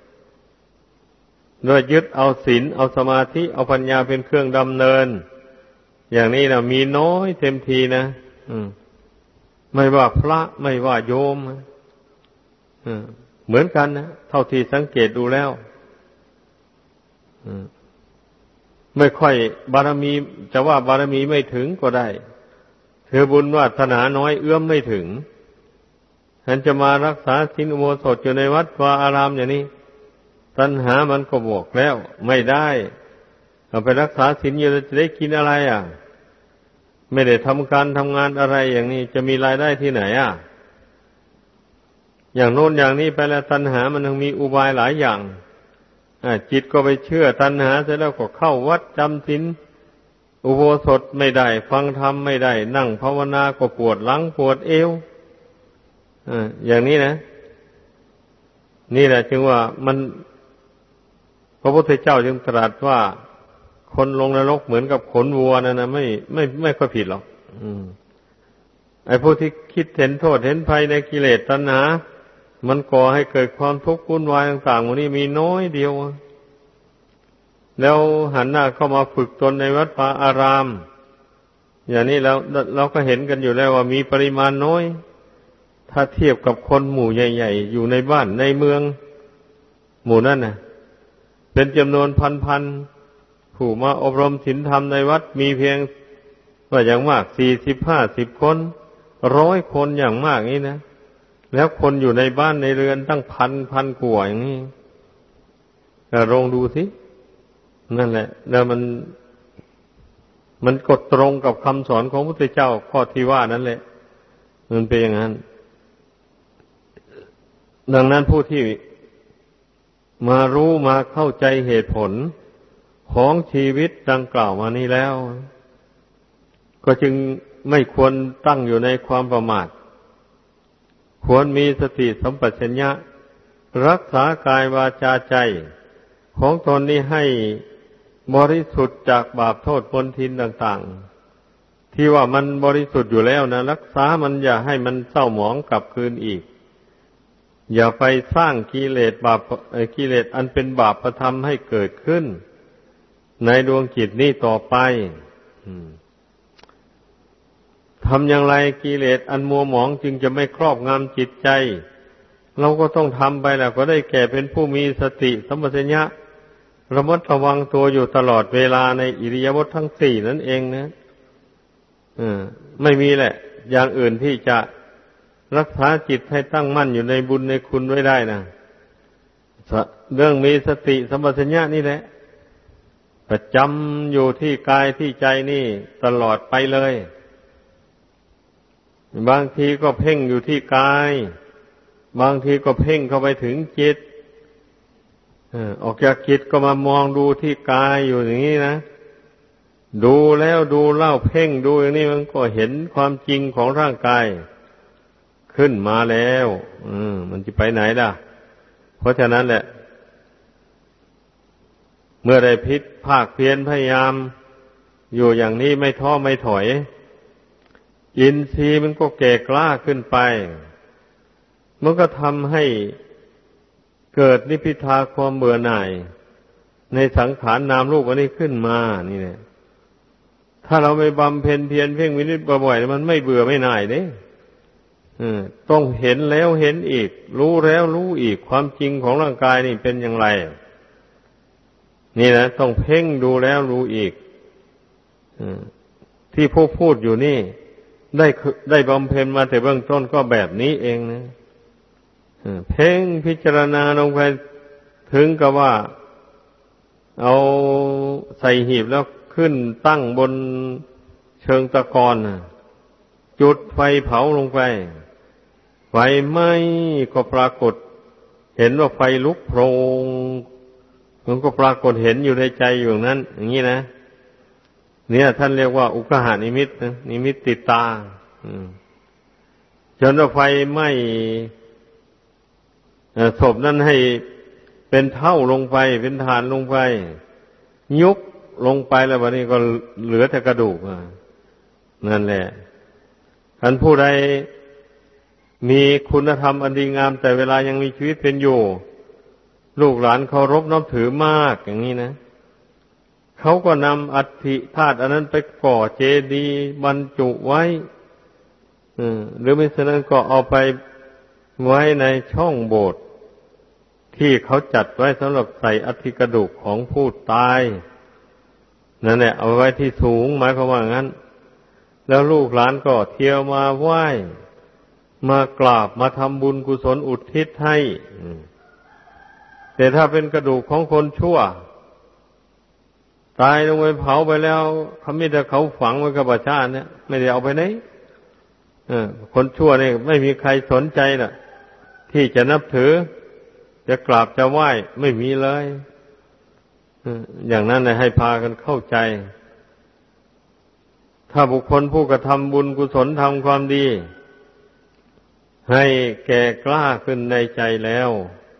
ด้วยยึดเอาศีลเอาสมาธิเอาปัญญาเป็นเครื่องดำเนินอย่างนี้นะมีน้อยเต็มทีนะไม่ว่าพระไม่ว่าโยมเหมือนกันนะเท่าที่สังเกตดูแล้วไม่ค่อยบารมีจะว่าบารมีไม่ถึงก็ได้เธอบุญวาสนาน้อยเอื้อมไม่ถึงฉันจะมารักษาศีลอุโบสถอยู่ในวัดวาอารามอย่างนี้ตัณหามันก็บอกแล้วไม่ได้เอาไปรักษาศีลอยู่จะได้กินอะไรอ่ะไม่ได้ทำการทำงานอะไรอย่างนี้จะมีรายได้ที่ไหนอ่ะอย่างโน้นอย่างนี้ไปแล้วตัณหามันยังมีอุบายหลายอย่างจิตก็ไปเชื่อตัณหาเสร็จแล้วก็เข้าวัดจำศีลอุโบสถไม่ได้ฟังธรรมไม่ได้นั่งภาวนาก็ปวดหลังปวดเอวอย่างนี้นะนี่แหละจึงว่ามันพระพุทธเจ้าจึงตรัสว่าคนลงนรกเหมือนกับขนวัวนั่นนะไม่ไม่ไม่ค่อยผิดหรอกไอ้ผู้ที่คิดเห็นโทษเห็นภัยในกิเลสตัณหามันก่อให้เกิดความทุกข์วุ่นวายต่างๆวันนี้มีน้อยเดียวแล้วหันหน้าเข้ามาฝึกตนในวัดป่าอารามอย่างนี้แล้วเราก็เห็นกันอยู่แล้วว่ามีปริมาณน้อยถ้าเทียบกับคนหมู่ใหญ่ๆอยู่ในบ้านในเมืองหมู่นั่นน่ะเป็นจำนวนพันๆผู้มาอบรมศีลธรรมในวัดมีเพียงว่าอย่างมากสี่สิบห้าสิบคนร้อยคนอย่างมากนี้นะแล้วคนอยู่ในบ้านในเรือนตั้งพันพันกว่าอย่างนี้ลองดูสินั่นแหละแล้วมันมันกดตรงกับคำสอนของพระพุทธเจ้าข้อที่ว่านั่นแหละมันเป็นอย่างนั้นดังนั้นผู้ที่มารู้มาเข้าใจเหตุผลของชีวิตดังกล่าวมานี้แล้วก็จึงไม่ควรตั้งอยู่ในความประมาทควรมีสติสัมปชัญญะรักษากายวาจาใจของตนนี้ให้บริสุทธิ์จากบาปโทษมลทินต่างๆที่ว่ามันบริสุทธิ์อยู่แล้วนะรักษามันอย่าให้มันเศร้าหมองกลับคืนอีกอย่าไปสร้างกิเลสบาปกิเลสอันเป็นบาปธรรมให้เกิดขึ้นในดวงจิตนี้ต่อไปทำอย่างไรกิเลสอันมัวหมองจึงจะไม่ครอบงำจิตใจเราก็ต้องทำไปแหละก็ได้แก่เป็นผู้มีสติสัมปชัญญะระมัดระวังตัวอยู่ตลอดเวลาในอิริยาบถทั้งสี่นั่นเองนะไม่มีแหละอย่างอื่นที่จะรักษาจิตให้ตั้งมั่นอยู่ในบุญในคุณไว้ได้นะเรื่องมีสติสัมปชัญญะนี่แหละประจำอยู่ที่กายที่ใจนี่ตลอดไปเลยบางทีก็เพ่งอยู่ที่กายบางทีก็เพ่งเข้าไปถึงจิตออกจากจิตก็มามองดูที่กายอยู่อย่างนี้นะดูแล้วดูเล่าเพ่งดูอย่างนี้มันก็เห็นความจริงของร่างกายขึ้นมาแล้วอืมมันจะไปไหนล่ะเพราะฉะนั้นแหละเมื่อได้พิษภาคเพียรพยายามอยู่อย่างนี้ไม่ท้อไม่ถอยอินทรีย์มันก็แก่กล้าขึ้นไปมันก็ทำให้เกิดนิพพิทาความเบื่อหน่ายในสังขารนามรูปอันนี้ขึ้นมานี่แหละถ้าเราไม่บำเพ็ญเพียรเพ่งวินิจบ่อยๆมันไม่เบื่อไม่หน่ายเด้ต้องเห็นแล้วเห็นอีกรู้แล้วรู้อีกความจริงของร่างกายนี่เป็นอย่างไรนี่นะต้องเพ่งดูแล้วรู้อีกที่ผู้พูดอยู่นี่ได้ได้บำเพ็ญมาแต่เบื้องต้นก็แบบนี้เองนะเพ่งพิจารณาลงไปถึงกับว่าเอาใส่หีบแล้วขึ้นตั้งบนเชิงตะกอนจุดไฟเผาลงไปไฟไหม้ก็ปรากฏเห็นว่าไฟลุกโพลงมันก็ปรากฏเห็นอยู่ในใจอยู่นั้น อย่างนี้นะเนี่ยท่านเรียกว่าอุกหานิมิตนะนิมิตติดตาจนว่าไฟไหม้ศพนั้นให้เป็นเท่าลงไปเป็นฐานลงไปยุบลงไปแล้ววันนี้ก็เหลือแต่กระดูกนั่นแหละท่านผู้ใดมีคุณธรรมอันดีงามแต่เวลายังมีชีวิตเป็นอยู่ลูกหลานเคารพนับถือมากอย่างนี้นะเขาก็นำอัฐิธาตุอันนั้นไปก่อเจดีย์บรรจุไว้หรือไม่เช่นนั้นก็เอาไปไว้ในช่องโบสถ์ที่เขาจัดไว้สำหรับใส่อัฐิกระดูกของผู้ตายนั่นแหละเอาไว้ที่สูงหมายความว่างั้นแล้วลูกหลานก็เที่ยวมาไหว้มากราบมาทำบุญกุศลอุทิศให้แต่ถ้าเป็นกระดูกของคนชั่วตายลงไปเผาไปแล้วเขาไม่ได้เขาฝังไว้กับประชาเนี่ยไม่ได้เอาไปไหนคนชั่วนี่ไม่มีใครสนใจน่ะที่จะนับถือจะกราบจะไหว้ไม่มีเลยอย่างนั้นเลยให้พากันเข้าใจถ้าบุคคลผู้กระทำบุญกุศลทำความดีให้แก่กล้าขึ้นในใจแล้ว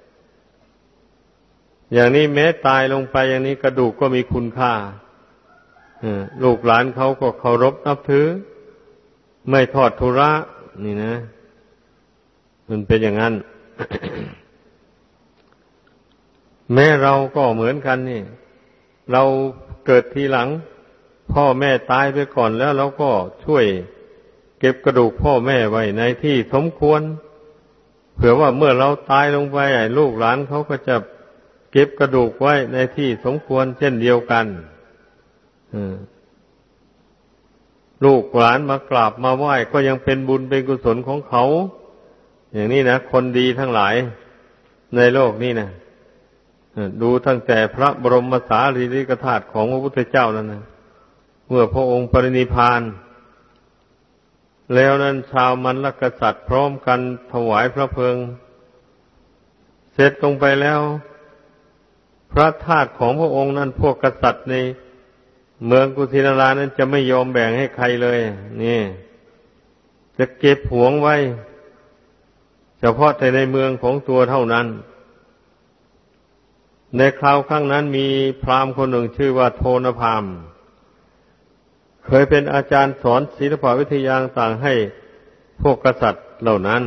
อย่างนี้แม้ตายลงไปอย่างนี้กระดูกก็มีคุณค่าลูกหลานเขาก็เคารพนับถือไม่ทอดทุระนี่นะมันเป็นอย่างนั้น แม้เราก็เหมือนกันนี่เราเกิดทีหลังพ่อแม่ตายไปก่อนแล้วเราก็ช่วยเก็บกระดูกพ่อแม่ไว้ในที่สมควรเผื่อว่าเมื่อเราตายลงไปไอ้ลูกหลานเขาก็จะเก็บกระดูกไว้ในที่สมควรเช่นเดียวกันลูกหลานมากราบมาไหว้ก็ยังเป็นบุญเป็นกุศลของเขาอย่างนี้นะคนดีทั้งหลายในโลกนี้นะดูตั้งแต่พระบรมสารีริกธาตุของพระพุทธเจ้านั่นนะเมื่อพระองค์ปรินิพพานแล้วนั้นชาวมันลกษัตริย์พร้อมกันถวายพระเพลิงเสร็จลงไปแล้วพระธาตุของพระองค์นั้นพวกกษัตริย์ในเมืองกุสินารานั้นจะไม่ยอมแบ่งให้ใครเลยนี่จะเก็บหวงไว้เฉพาะแต่ในเมืองของตัวเท่านั้นในคราวข้างนั้นมีพราหมณ์คนหนึ่งชื่อว่าโทนพราหมณ์เคยเป็นอาจารย์สอนศิลปวิทยาต่างให้พวกกษัตริย์เหล่านั้น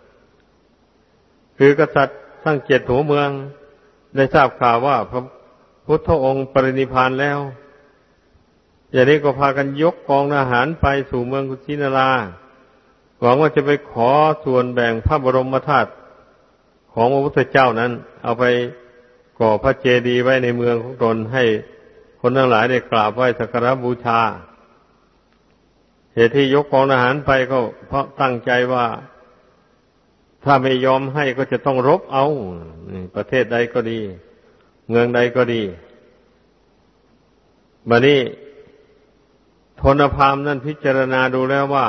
คือกษัตริย์ทั้งเจ็ดหัวเมืองได้ทราบข่าวว่าพระพุทธองค์ปรินิพพานแล้วอย่างนี้ก็พากันยกกองทหารไปสู่เมืองกุสินาราหวังว่าจะไปขอส่วนแบ่งพระบรมธาตุของพระพุทธเจ้านั้นเอาไปก่อพระเจดีย์ไว้ในเมืองของตนให้คนทั้งหลายได้กราบไหว้สักการะบูชาเหตุที่ยกกองทหารไปก็เพราะตั้งใจว่าถ้าไม่ยอมให้ก็จะต้องรบเอาประเทศใดก็ดีเมืองใดก็ดีบัดนี้โทนพราหมณ์นั้นพิจารณาดูแล้วว่า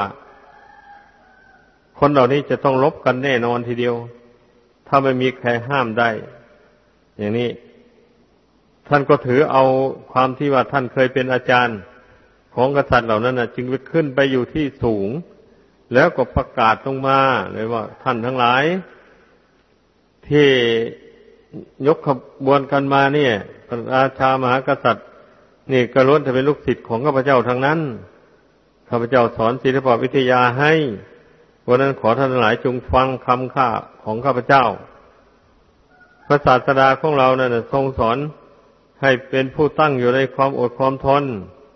คนเหล่านี้จะต้องรบกันแน่นอนทีเดียวถ้าไม่มีใครห้ามได้อย่างนี้ท่านก็ถือเอาความที่ว่าท่านเคยเป็นอาจารย์ของกษัตริย์เหล่านั้นนะจึงไปขึ้นไปอยู่ที่สูงแล้วก็ประกาศลงมาเลยว่าท่านทั้งหลายที่ยกขบวนกันมาเนี่ยพระราชามหากษัตริย์นี่ก็ล้วนจะเป็นลูกศิษย์ของข้าพเจ้าทั้งนั้นข้าพเจ้าสอนศิลปวิทยาให้เพราะนั้นขอท่านทั้งหลายจงฟังคำข้าของข้าพเจ้าพระศาสดาของเรานั่นทรงสอนให้เป็นผู้ตั้งอยู่ในความอดความทน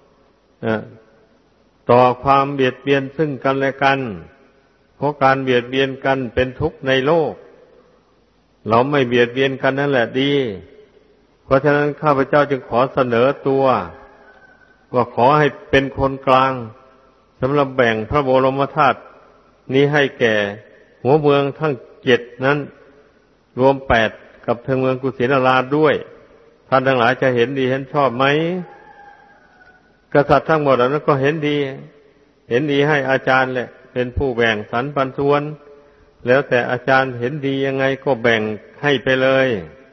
ต่อความเบียดเบียนซึ่งกันและกันเพราะการเบียดเบียนกันเป็นทุกข์ในโลกเราไม่เบียดเบียนกันนั่นแหละดีเพราะฉะนั้นข้าพเจ้าจึงขอเสนอตัวว่าขอให้เป็นคนกลางสำหรับแบ่งพระบรมธาตุนี้ให้แก่หัวเมืองทั้งเจ็ดนั้นรวมแปดกับทางเมืองกุสินาราด้วยท่านทั้งหลายจะเห็นดีเห็นชอบไหมกษัตริย์ทั้งหมดนั้นก็เห็นดีเห็นดีให้อาจารย์แหละเป็นผู้แบ่งสรรปันส่วนแล้วแต่อาจารย์เห็นดียังไงก็แบ่งให้ไปเลย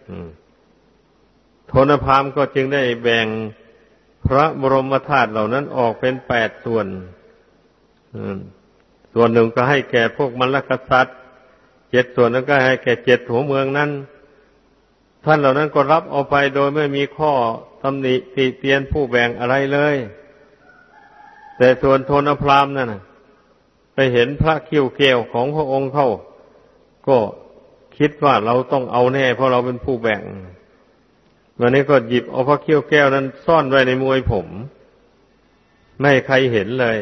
โทนพราหมณ์ก็จึงได้แบ่งพระบรมธาตุเหล่านั้นออกเป็นแปดส่วนส่วนหนึ่งก็ให้แก่พวกมลกษัตริย์เจ็ดส่วนนั้นก็ให้แก่เจ็ดหัวเมืองนั้นท่านเหล่านั้นก็รับเอาไปโดยไม่มีข้อตำหนิติเตียนผู้แบ่งอะไรเลยแต่ส่วนโทนพราหมณ์นั่นนะไปเห็นพระคิ้วเกลของพระองค์เข้าก็คิดว่าเราต้องเอาแน่เพราะเราเป็นผู้แบ่งวันนี้ก็หยิบเอาพระคิ้วแก้วนั้นซ่อนไว้ในมวยผมไม่ให้ใครเห็นเลย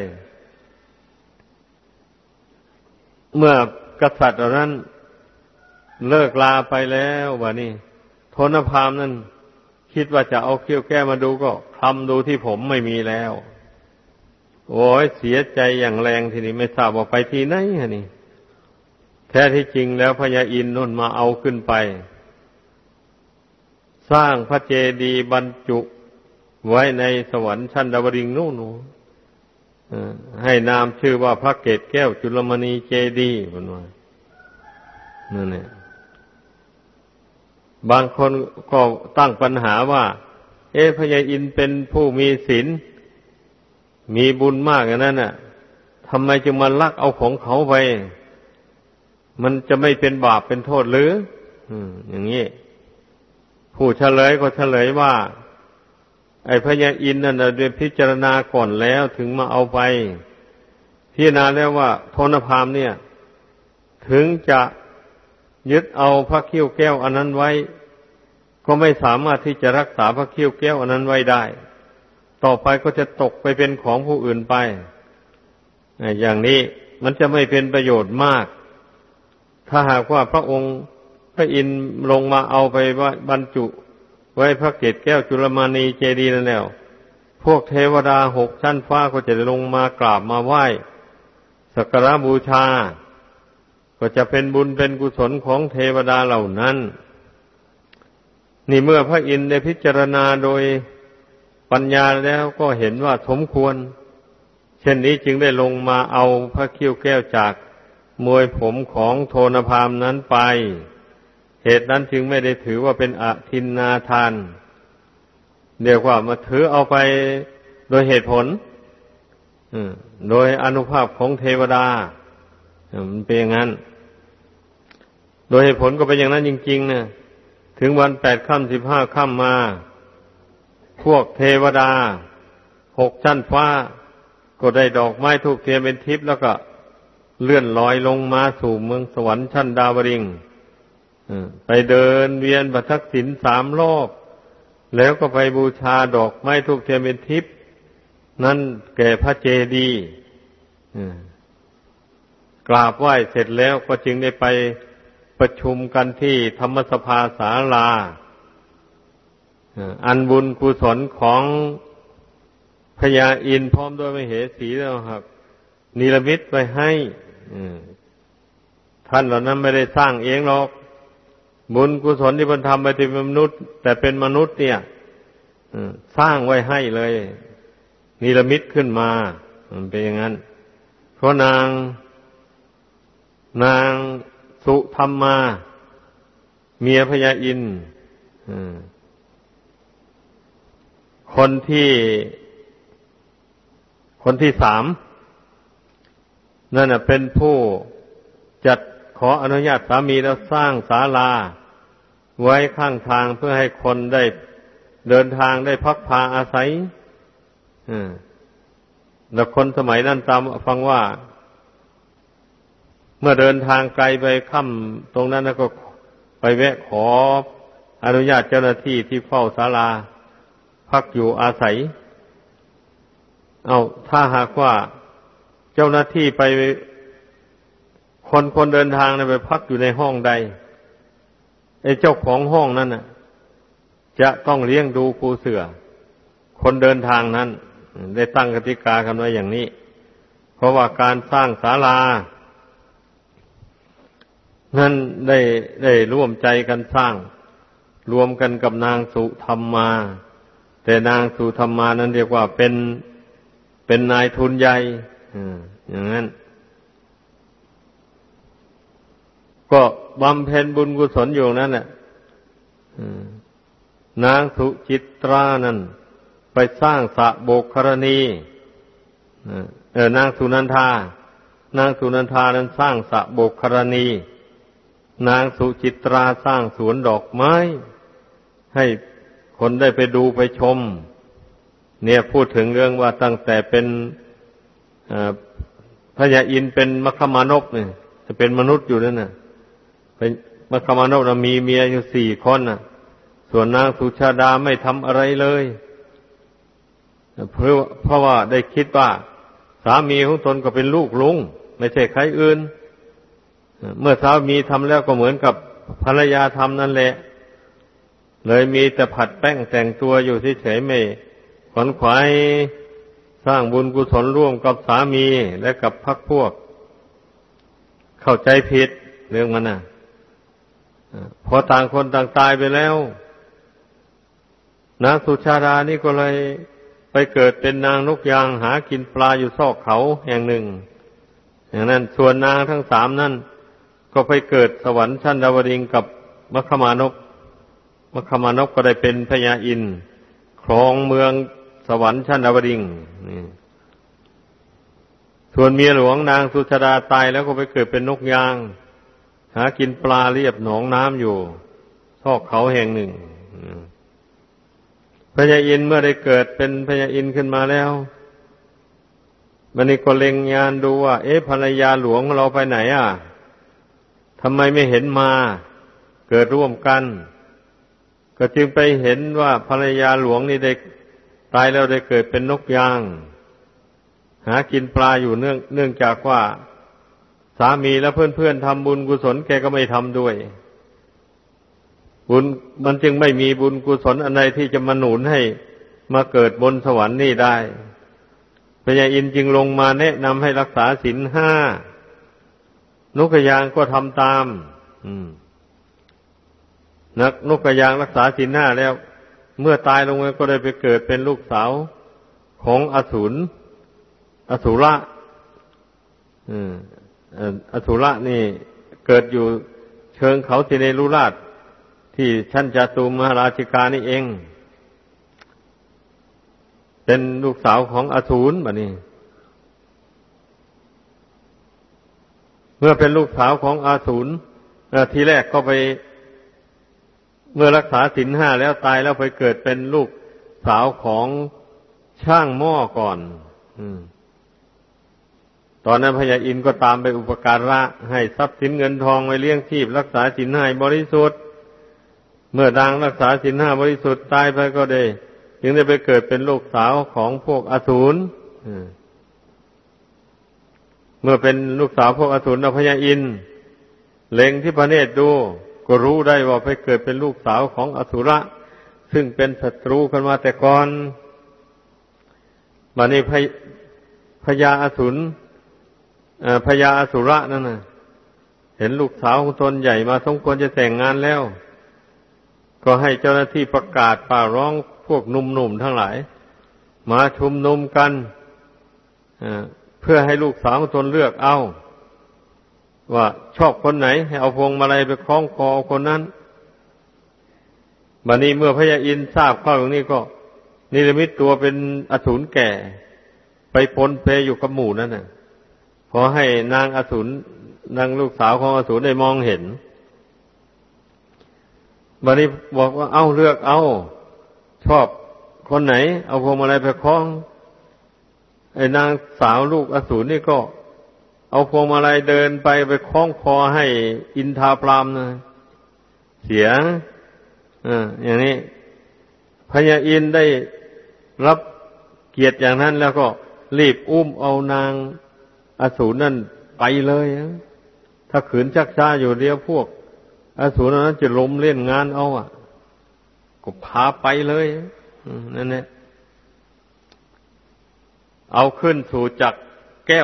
เมื่อกษัตริย์เหล่านั้นเลิกลาไปแล้ววันนี้โทนพราหมณ์นั้นคิดว่าจะเอาคิ้วแก้วมาดูก็คลำดูที่ผมไม่มีแล้วโอ้ยเสียใจอย่างแรงทีนี้ไม่ทราบว่าไปที่ไหนฮะนี่แท้ที่จริงแล้วพญาอินทร์นั่นมาเอาขึ้นไปสร้างพระเจดีย์บรรจุไว้ในสวรรค์ชั้นดาวดึงส์นู่นให้นามชื่อว่าพระเกศแก้วจุลมณีเจดีย์ว่านั่นแหละบางคนก็ตั้งปัญหาว่าเอ๊ะพญาอินทร์เป็นผู้มีศีลมีบุญมากอย่างนั้นน่ะทำไมจึงมาลักเอาของเขาไปมันจะไม่เป็นบาปเป็นโทษหรืออืมอย่างนี้ผู้เฉลยก็เฉลยว่าไอ้พญาอินทร์นั่นน่ะได้พิจารณาก่อนแล้วถึงมาเอาไปพิจารณาแล้วว่าโทนพราหมณ์เนี่ยถึงจะยึดเอาพระคิ้วแก้วอันนั้นไว้ก็ไม่สามารถที่จะรักษาพระคิ้วแก้วอันนั้นไว้ได้ต่อไปก็จะตกไปเป็นของผู้อื่นไปอย่างนี้มันจะไม่เป็นประโยชน์มากถ้าหากว่าพระองค์พระอินทร์ลงมาเอาไปบรรจุไว้พระเกศแก้วจุลมณีเจดีย์นั่นแล้วพวกเทวดาหกชั้นฟ้าก็จะลงมากราบมาไหว้สักการะบูชาก็จะเป็นบุญเป็นกุศลของเทวดาเหล่านั้นนี่เมื่อพระอินทร์ได้พิจารณาโดยปัญญาแล้วก็เห็นว่าสมควรเช่นนี้จึงได้ลงมาเอาพระคิ้วแก้วจากมวยผมของโทนพราหมณ์นั้นไปเหตุนั้นจึงไม่ได้ถือว่าเป็นอทินนาทานเรียกว่ามาถือเอาไปโดยเหตุผลโดยอานุภาพของเทวดามันเป็นอย่างนั้นโดยเหตุผลก็เป็นอย่างนั้นจริงๆนะถึงวันแปดค่ำสิบห้าค่ำมาพวกเทวดาหกชั้นฟ้าก็ได้ดอกไม้ธูปเทียนเป็นทิพย์แล้วก็เลื่อนลอยลงมาสู่เมืองสวรรค์ชั้นดาวดึงส์ไปเดินเวียนประทักษิณสามรอบแล้วก็ไปบูชาดอกไม้ธูปเทียนเป็นทิพย์นั่นแก่พระเจดีย์กราบไหว้เสร็จแล้วก็จึงได้ไปประชุมกันที่ธรรมสภาศาลาอันบุญกุศลของพญาอินทร์พร้อมด้วยมเหสีแล้วครับนิรมิตไว้ให้ท่านเหล่านั้นไม่ได้สร้างเองหรอกบุญกุศลที่เพิ่นทำไปที่เป็นมนุษย์แต่เป็นมนุษย์เนี่ยสร้างไว้ให้เลยนิรมิตขึ้นมามันเป็นอย่างนั้นเพราะนางนางสุธรรมาเมียพญาอินทร์คนที่คนที่สามนั่นน่ะเป็นผู้จัดขออนุญาตสามีแล้วสร้างศาลาไว้ข้างทางเพื่อให้คนได้เดินทางได้พักพาอาศัยแล้วคนสมัยนั้นตามฟังว่าเมื่อเดินทางไกลไปค่ำตรงนั้นแล้วก็ไปแวะขออนุญาตเจ้าหน้าที่ที่เฝ้าศาลาพักอยู่อาศัยเอาถ้าหากว่าเจ้าหน้าที่ไปคนคนเดินทางไปพักอยู่ในห้องใดไอ้เจ้าของห้องนั้นน่ะจะต้องเลี้ยงดูปูเสือคนเดินทางนั้นได้ตั้งกติกากันไว้อย่างนี้เพราะว่าการสร้างศาลานั้นได้ได้ร่วมใจกันสร้างรวมกันกับนางสุธรรมาแต่นางสุธรรมานั้นเรียกว่าเป็นเป็นนายทุนใหญ่อย่างนั้นก็บำเพ็ญบุญกุศลอยู่นั่นแหละนางสุจิตรานั้นไปสร้างสระโบกครณีเออนางสุนันทานางสุนันทานั้นสร้างสระโบกครณีนางสุจิตราสร้างสวนดอกไม้ให้คนได้ไปดูไปชมเนี่ยพูดถึงเรื่องว่าตั้งแต่เป็นพระยาอินทร์เป็นมัคคมานพเนี่ยจะเป็นมนุษย์อยู่นั่นน่ะเป็นมัคคมานพน่ะมีเมียอยู่สี่คนน่ะส่วนนางสุชาดาไม่ทำอะไรเลยเพราะเพราะว่าได้คิดว่าสามีของตนก็เป็นลูกลุงไม่ใช่ใครอื่นเมื่อสามีทำแล้วก็เหมือนกับภรรยาทำนั่นแหละเลยมีแต่ผัดแป้งแต่งตัวอยู่เฉยๆไม่ขวนขวายสร้างบุญกุศลร่วมกับสามีและกับพรรคพวกเข้าใจผิดเรื่องมันน่ะพอต่างคนต่างตายไปแล้วนางสุชาดานี่ก็เลยไปเกิดเป็นนางนกยางหากินปลาอยู่ซอกเขาแห่งหนึ่งอย่างนั้นส่วนนางทั้งสามนั่นก็ไปเกิดสวรรค์ชั้นดาวดึงส์กับมัคคมานพมัคคมานพก็ได้เป็นพญาอินทร์ครองเมืองสวรรค์ชั้นดาวดึงส์ส่วนเมียหลวงนางสุชาดาตายแล้วก็ไปเกิดเป็นนกยางหากินปลาเรียบหนองน้ำอยู่ซอกเขาแห่งหนึ่งพญาอินทร์เมื่อได้เกิดเป็นพญาอินทร์ขึ้นมาแล้วมันนี่ก็เล็งญาณดูว่าเอ๊ะภรรยาหลวงเราไปไหนอ่ะทำไมไม่เห็นมาเกิดร่วมกันก็จึงไปเห็นว่าภรรยาหลวงนี่ได้ตายแล้วได้เกิดเป็นนกยางหากินปลาอยู่เนื่องเนื่องจากว่าสามีและเพื่อนๆทำบุญกุศลแกก็ไม่ทำด้วยบุญมันจึงไม่มีบุญกุศลอันใดที่จะมาหนุนให้มาเกิดบนสวรรค์นี่ได้พญาอินทร์จึงลงมาแนะนำให้รักษาศีลห้านกกระยางก็ทำตามนักนกกระยางรักษาศีลห้าแล้วเมื่อตายลงไปก็ได้ไปเกิดเป็นลูกสาวของอสูรอสูระอสูระนี่เกิดอยู่เชิงเขาสิเนรุราชที่ชั้นจาตุมหาราชิกานี่เองเป็นลูกสาวของอสูรบัดนี้เมื่อเป็นลูกสาวของอสูรทีแรกก็ไปเมื่อรักษาศีลห้าแล้วตายแล้วไปเกิดเป็นลูกสาวของช่างหม้อก่อนตอนนั้นพญาอินทร์ก็ตามไปอุปการะให้ทรัพย์สินเงินทองไว้เลี้ยงชีพรักษาศีลห้าบริสุทธิ์เมื่อดังรักษาศีลห้าบริสุทธิ์ตายไปก็ได้จึงได้ไปเกิดเป็นลูกสาวของพวกอสูรเมื่อเป็นลูกสาวพวกอสูรพญาอินทร์เล็งที่พระเนตรดูก็รู้ได้ว่าไปเกิดเป็นลูกสาวของอสูระซึ่งเป็นศัตรูกันมาแต่ก่อนบัดนี้พญาอสูรพญาอสูระนั่นน่ะเห็นลูกสาวของตนใหญ่มาสมควรจะแต่งงานแล้วก็ให้เจ้าหน้าที่ประกาศป่าร้องพวกหนุ่มๆทั้งหลายมาชุมนุมกันเพื่อให้ลูกสาวของตนเลือกเอาว่าชอบคนไหนให้เอาพวงมาลัยไปคล้องคอคนนั้นบัดนี้เมื่อพญาอินทร์ทราบเข้าอย่างนี้ก็นิรมิตตัวเป็นอสูรแก่ไปปนเปอยู่กับหมู่นั่นน่ะพอให้นางอสูรนางลูกสาวของอสูรได้มองเห็นบัดนี้บอกว่าเอาเลือกเอาชอบคนไหนเอาพวงมาลัยไปคล้องไอ้นางสาวลูกอสูรนี่ก็เอาพวงมาลัยเดินไปไปคล้องคอให้อินทาพรามนะเสียอ่าอย่างนี้พญาอินทร์ได้รับเกียรติอย่างนั้นแล้วก็รีบอุ้มเอานางอสูรนั่นไปเลยถ้าขืนชักช้าอยู่เดียวพวกอสูรนั้นจะล้มเล่นงานเอาอ่ะก็พาไปเลยนั่นแหละเอาขึ้นสู่จักรแก้ว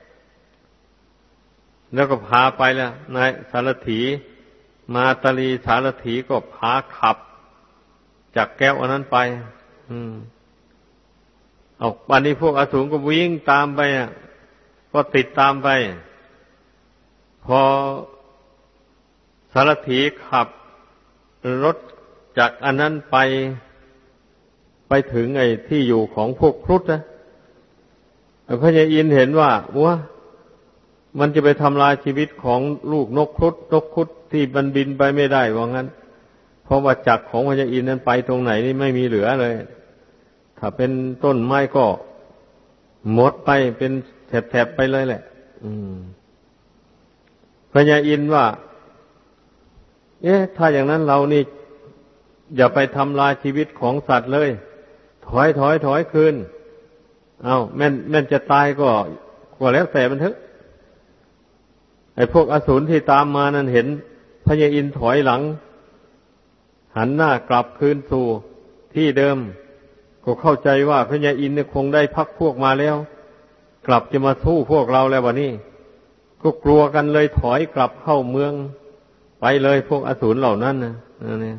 แล้วก็พาไปแล้วนายสารถีมาตาลีสารถีก็พาขับจักรแก้วอันนั้นไปอืมเอาวันนี้พวกอสูรก็วิ่งตามไปอ่ะก็ติดตามไปพอสารถีขับรถจักรอันนั้นไปไปถึงไอ้ที่อยู่ของพวกครุฑนะพญาอินทร์เห็นว่าว้ามันจะไปทำลายชีวิตของลูกนกครุฑนกครุฑที่มันบินไปไม่ได้ว่างั้นเพราะว่าจักรของพญาอินทร์นั้นไปตรงไหนนี่ไม่มีเหลือเลยถ้าเป็นต้นไม้ก็หมดไปเป็นแถบๆไปเลยแหละพญาอินทร์ว่าเอ๊ะถ้าอย่างนั้นเรานี่อย่าไปทำลายชีวิตของสัตว์เลยถอยถอยถอยคืนเอาแม่นแม่นจะตายก็ก็แล้วแต่มันเถอะไอ้พวกอสูรที่ตามมานั้นเห็นพญาอินทร์ถอยหลังหันหน้ากลับคืนสู่ที่เดิมก็เข้าใจว่าพญาอินทร์เนี่ยคงได้พักพวกมาแล้วกลับจะมาสู้พวกเราแล้ววันนี้ก็กลัวกันเลยถอยกลับเข้าเมืองไปเลยพวกอสูรเหล่านั้นนะนี่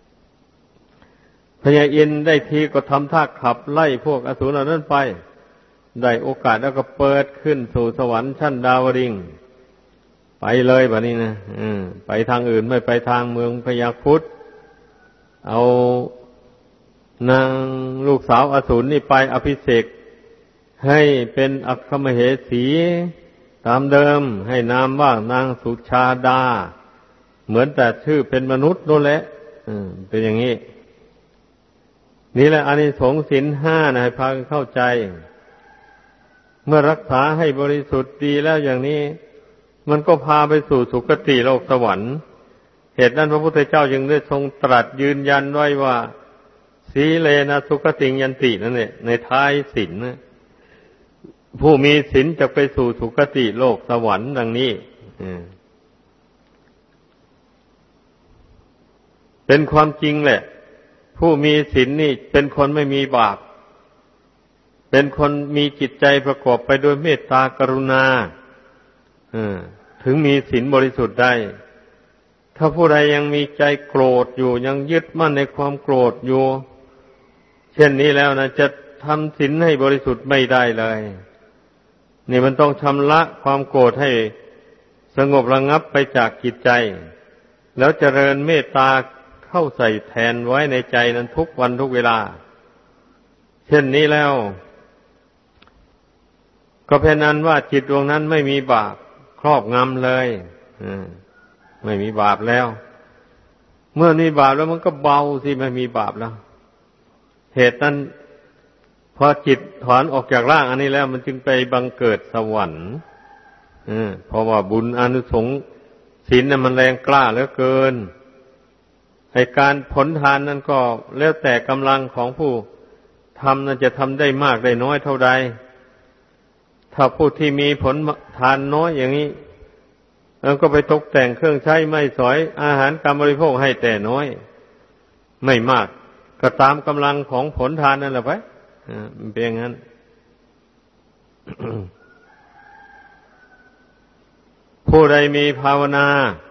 พญาอินทร์ได้ทีก็ทำท่าขับไล่พวกอสูรเหล่านั้นไปได้โอกาสแล้วก็เปิดขึ้นสู่สวรรค์ชั้นดาวดึงส์ไปเลยแบบนี้นะไปทางอื่นไม่ไปทางเมืองพญาครุฑเอานางลูกสาวอสูรนี่ไปอภิเษกให้เป็นอัคคมเหสีตามเดิมให้นามว่านางสุชาดาเหมือนแต่ชื่อเป็นมนุษย์นั่นแหละเป็นอย่างนี้นี่แหละอานิสงส์ศีลห้านะให้พากันเข้าใจเมื่อรักษาให้บริสุทธิ์ดีแล้วอย่างนี้มันก็พาไปสู่สุคติโลกสวรรค์เหตุนั้นพระพุทธเจ้าจึงได้ทรงตรัสยืนยันไว้ว่าสีเลนะสุคติยันตินั่นแหละในท้ายศีลนะผู้มีศีลจะไปสู่สุคติโลกสวรรค์ดังนี้เป็นความจริงแหละผู้มีศีลนี่เป็นคนไม่มีบาปเป็นคนมีจิตใจประกอบไปด้วยเมตตากรุณาถึงมีศีลบริสุทธิ์ได้ถ้าผู้ใดยังมีใจโกรธอยู่ยังยึดมั่นในความโกรธอยู่เช่นนี้แล้วนะจะทำศีลให้บริสุทธิ์ไม่ได้เลยนี่มันต้องชำระความโกรธให้สงบระงับไปจากจิตใจแล้วเจริญเมตตาเข้าใส่แทนไว้ในใจนั้นทุกวันทุกเวลาเช่นนี้แล้วก็เป็นนั้นว่าจิตดวงนั้นไม่มีบาปครอบงำเลยไม่มีบาปแล้วเมื่อมีบาปแล้วมันก็เบาสิไม่มีบาปแล้วเหตุนั้นพอจิตถอนออกจากร่างอันนี้แล้วมันจึงไปบังเกิดสวรรค์เพราะว่าบุญอานุสงส์ศีลน่ะมันแรงกล้าเหลือเกินให้การผลทานนั้นก็แล้วแต่กำลังของผู้ทำนั้นจะทำได้มากได้น้อยเท่าใดถ้าผู้ที่มีผลทานน้อยอย่างนี้แล้วก็ไปตกแต่งเครื่องใช้ไม้สอยอาหารการบริโภคให้แต่น้อยไม่มากก็ตามกำลังของผลทานนั่นแหละไปมันเป็นอย่างนั้น ผู้ใดมีภาวนา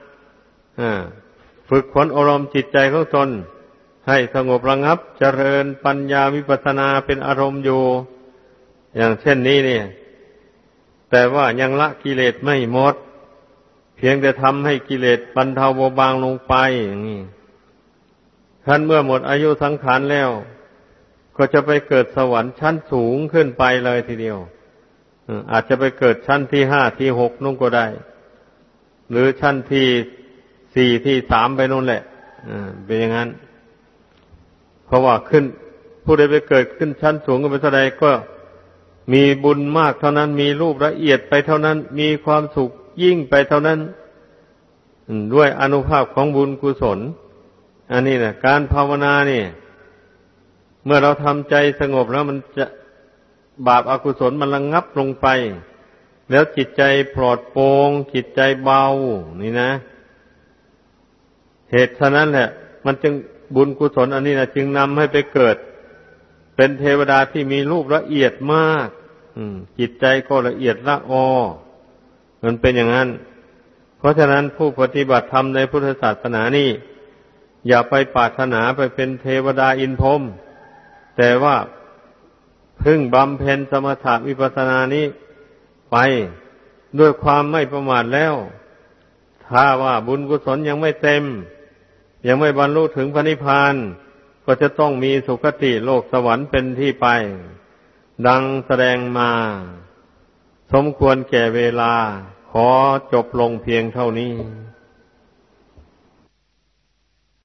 ฝึกฝนอารมณ์จิตใจของตนให้สงบระงับเจริญปัญญาวิปัสสนาเป็นอารมณ์อยู่อย่างเช่นนี้เนี่ยแต่ว่ายังละกิเลสไม่หมดเพียงแต่ทำให้กิเลสบรรเทาเบาบางลงไปอย่างนี้ท่านเมื่อหมดอายุสังขารแล้วก็จะไปเกิดสวรรค์ชั้นสูงขึ้นไปเลยทีเดียวอาจจะไปเกิดชั้นที่ห้าที่หกนู่นก็ได้หรือชั้นที่สี่ที่สามไปนู่นแหละเป็นอย่างนั้นเพราะว่าขึ้นผู้ใดไปเกิดขึ้นชั้นสูงก็ไปเท่าใดก็มีบุญมากเท่านั้นมีรูปละเอียดไปเท่านั้นมีความสุขยิ่งไปเท่านั้นด้วยอานุภาพของบุญกุศลอันนี้นะการภาวนานี่เมื่อเราทำใจสงบแล้วมันจะบาปอกุศลมันระงับลงไปแล้วจิตใจปลอดโปร่งจิตใจเบานี่นะเหตุฉะนั้นแหละมันจึงบุญกุศลอันนี้นะจึงนำให้ไปเกิดเป็นเทวดาที่มีรูปละเอียดมากจิตใจก็ละเอียดละออมันเป็นอย่างนั้นเพราะฉะนั้นผู้ปฏิบัติธรรมในพุทธศาสนานี่อย่าไปปรารถนาไปเป็นเทวดาอินพรหมแต่ว่าพึ่งบำเพ็ญสมถะวิปัสสนานี้ไปด้วยความไม่ประมาทแล้วถ้าว่าบุญกุศลยังไม่เต็มยังไม่บรรลุถึงพระนิพพานก็จะต้องมีสุคติโลกสวรรค์เป็นที่ไปดังแสดงมาสมควรแก่เวลาขอจบลงเพียงเท่านี้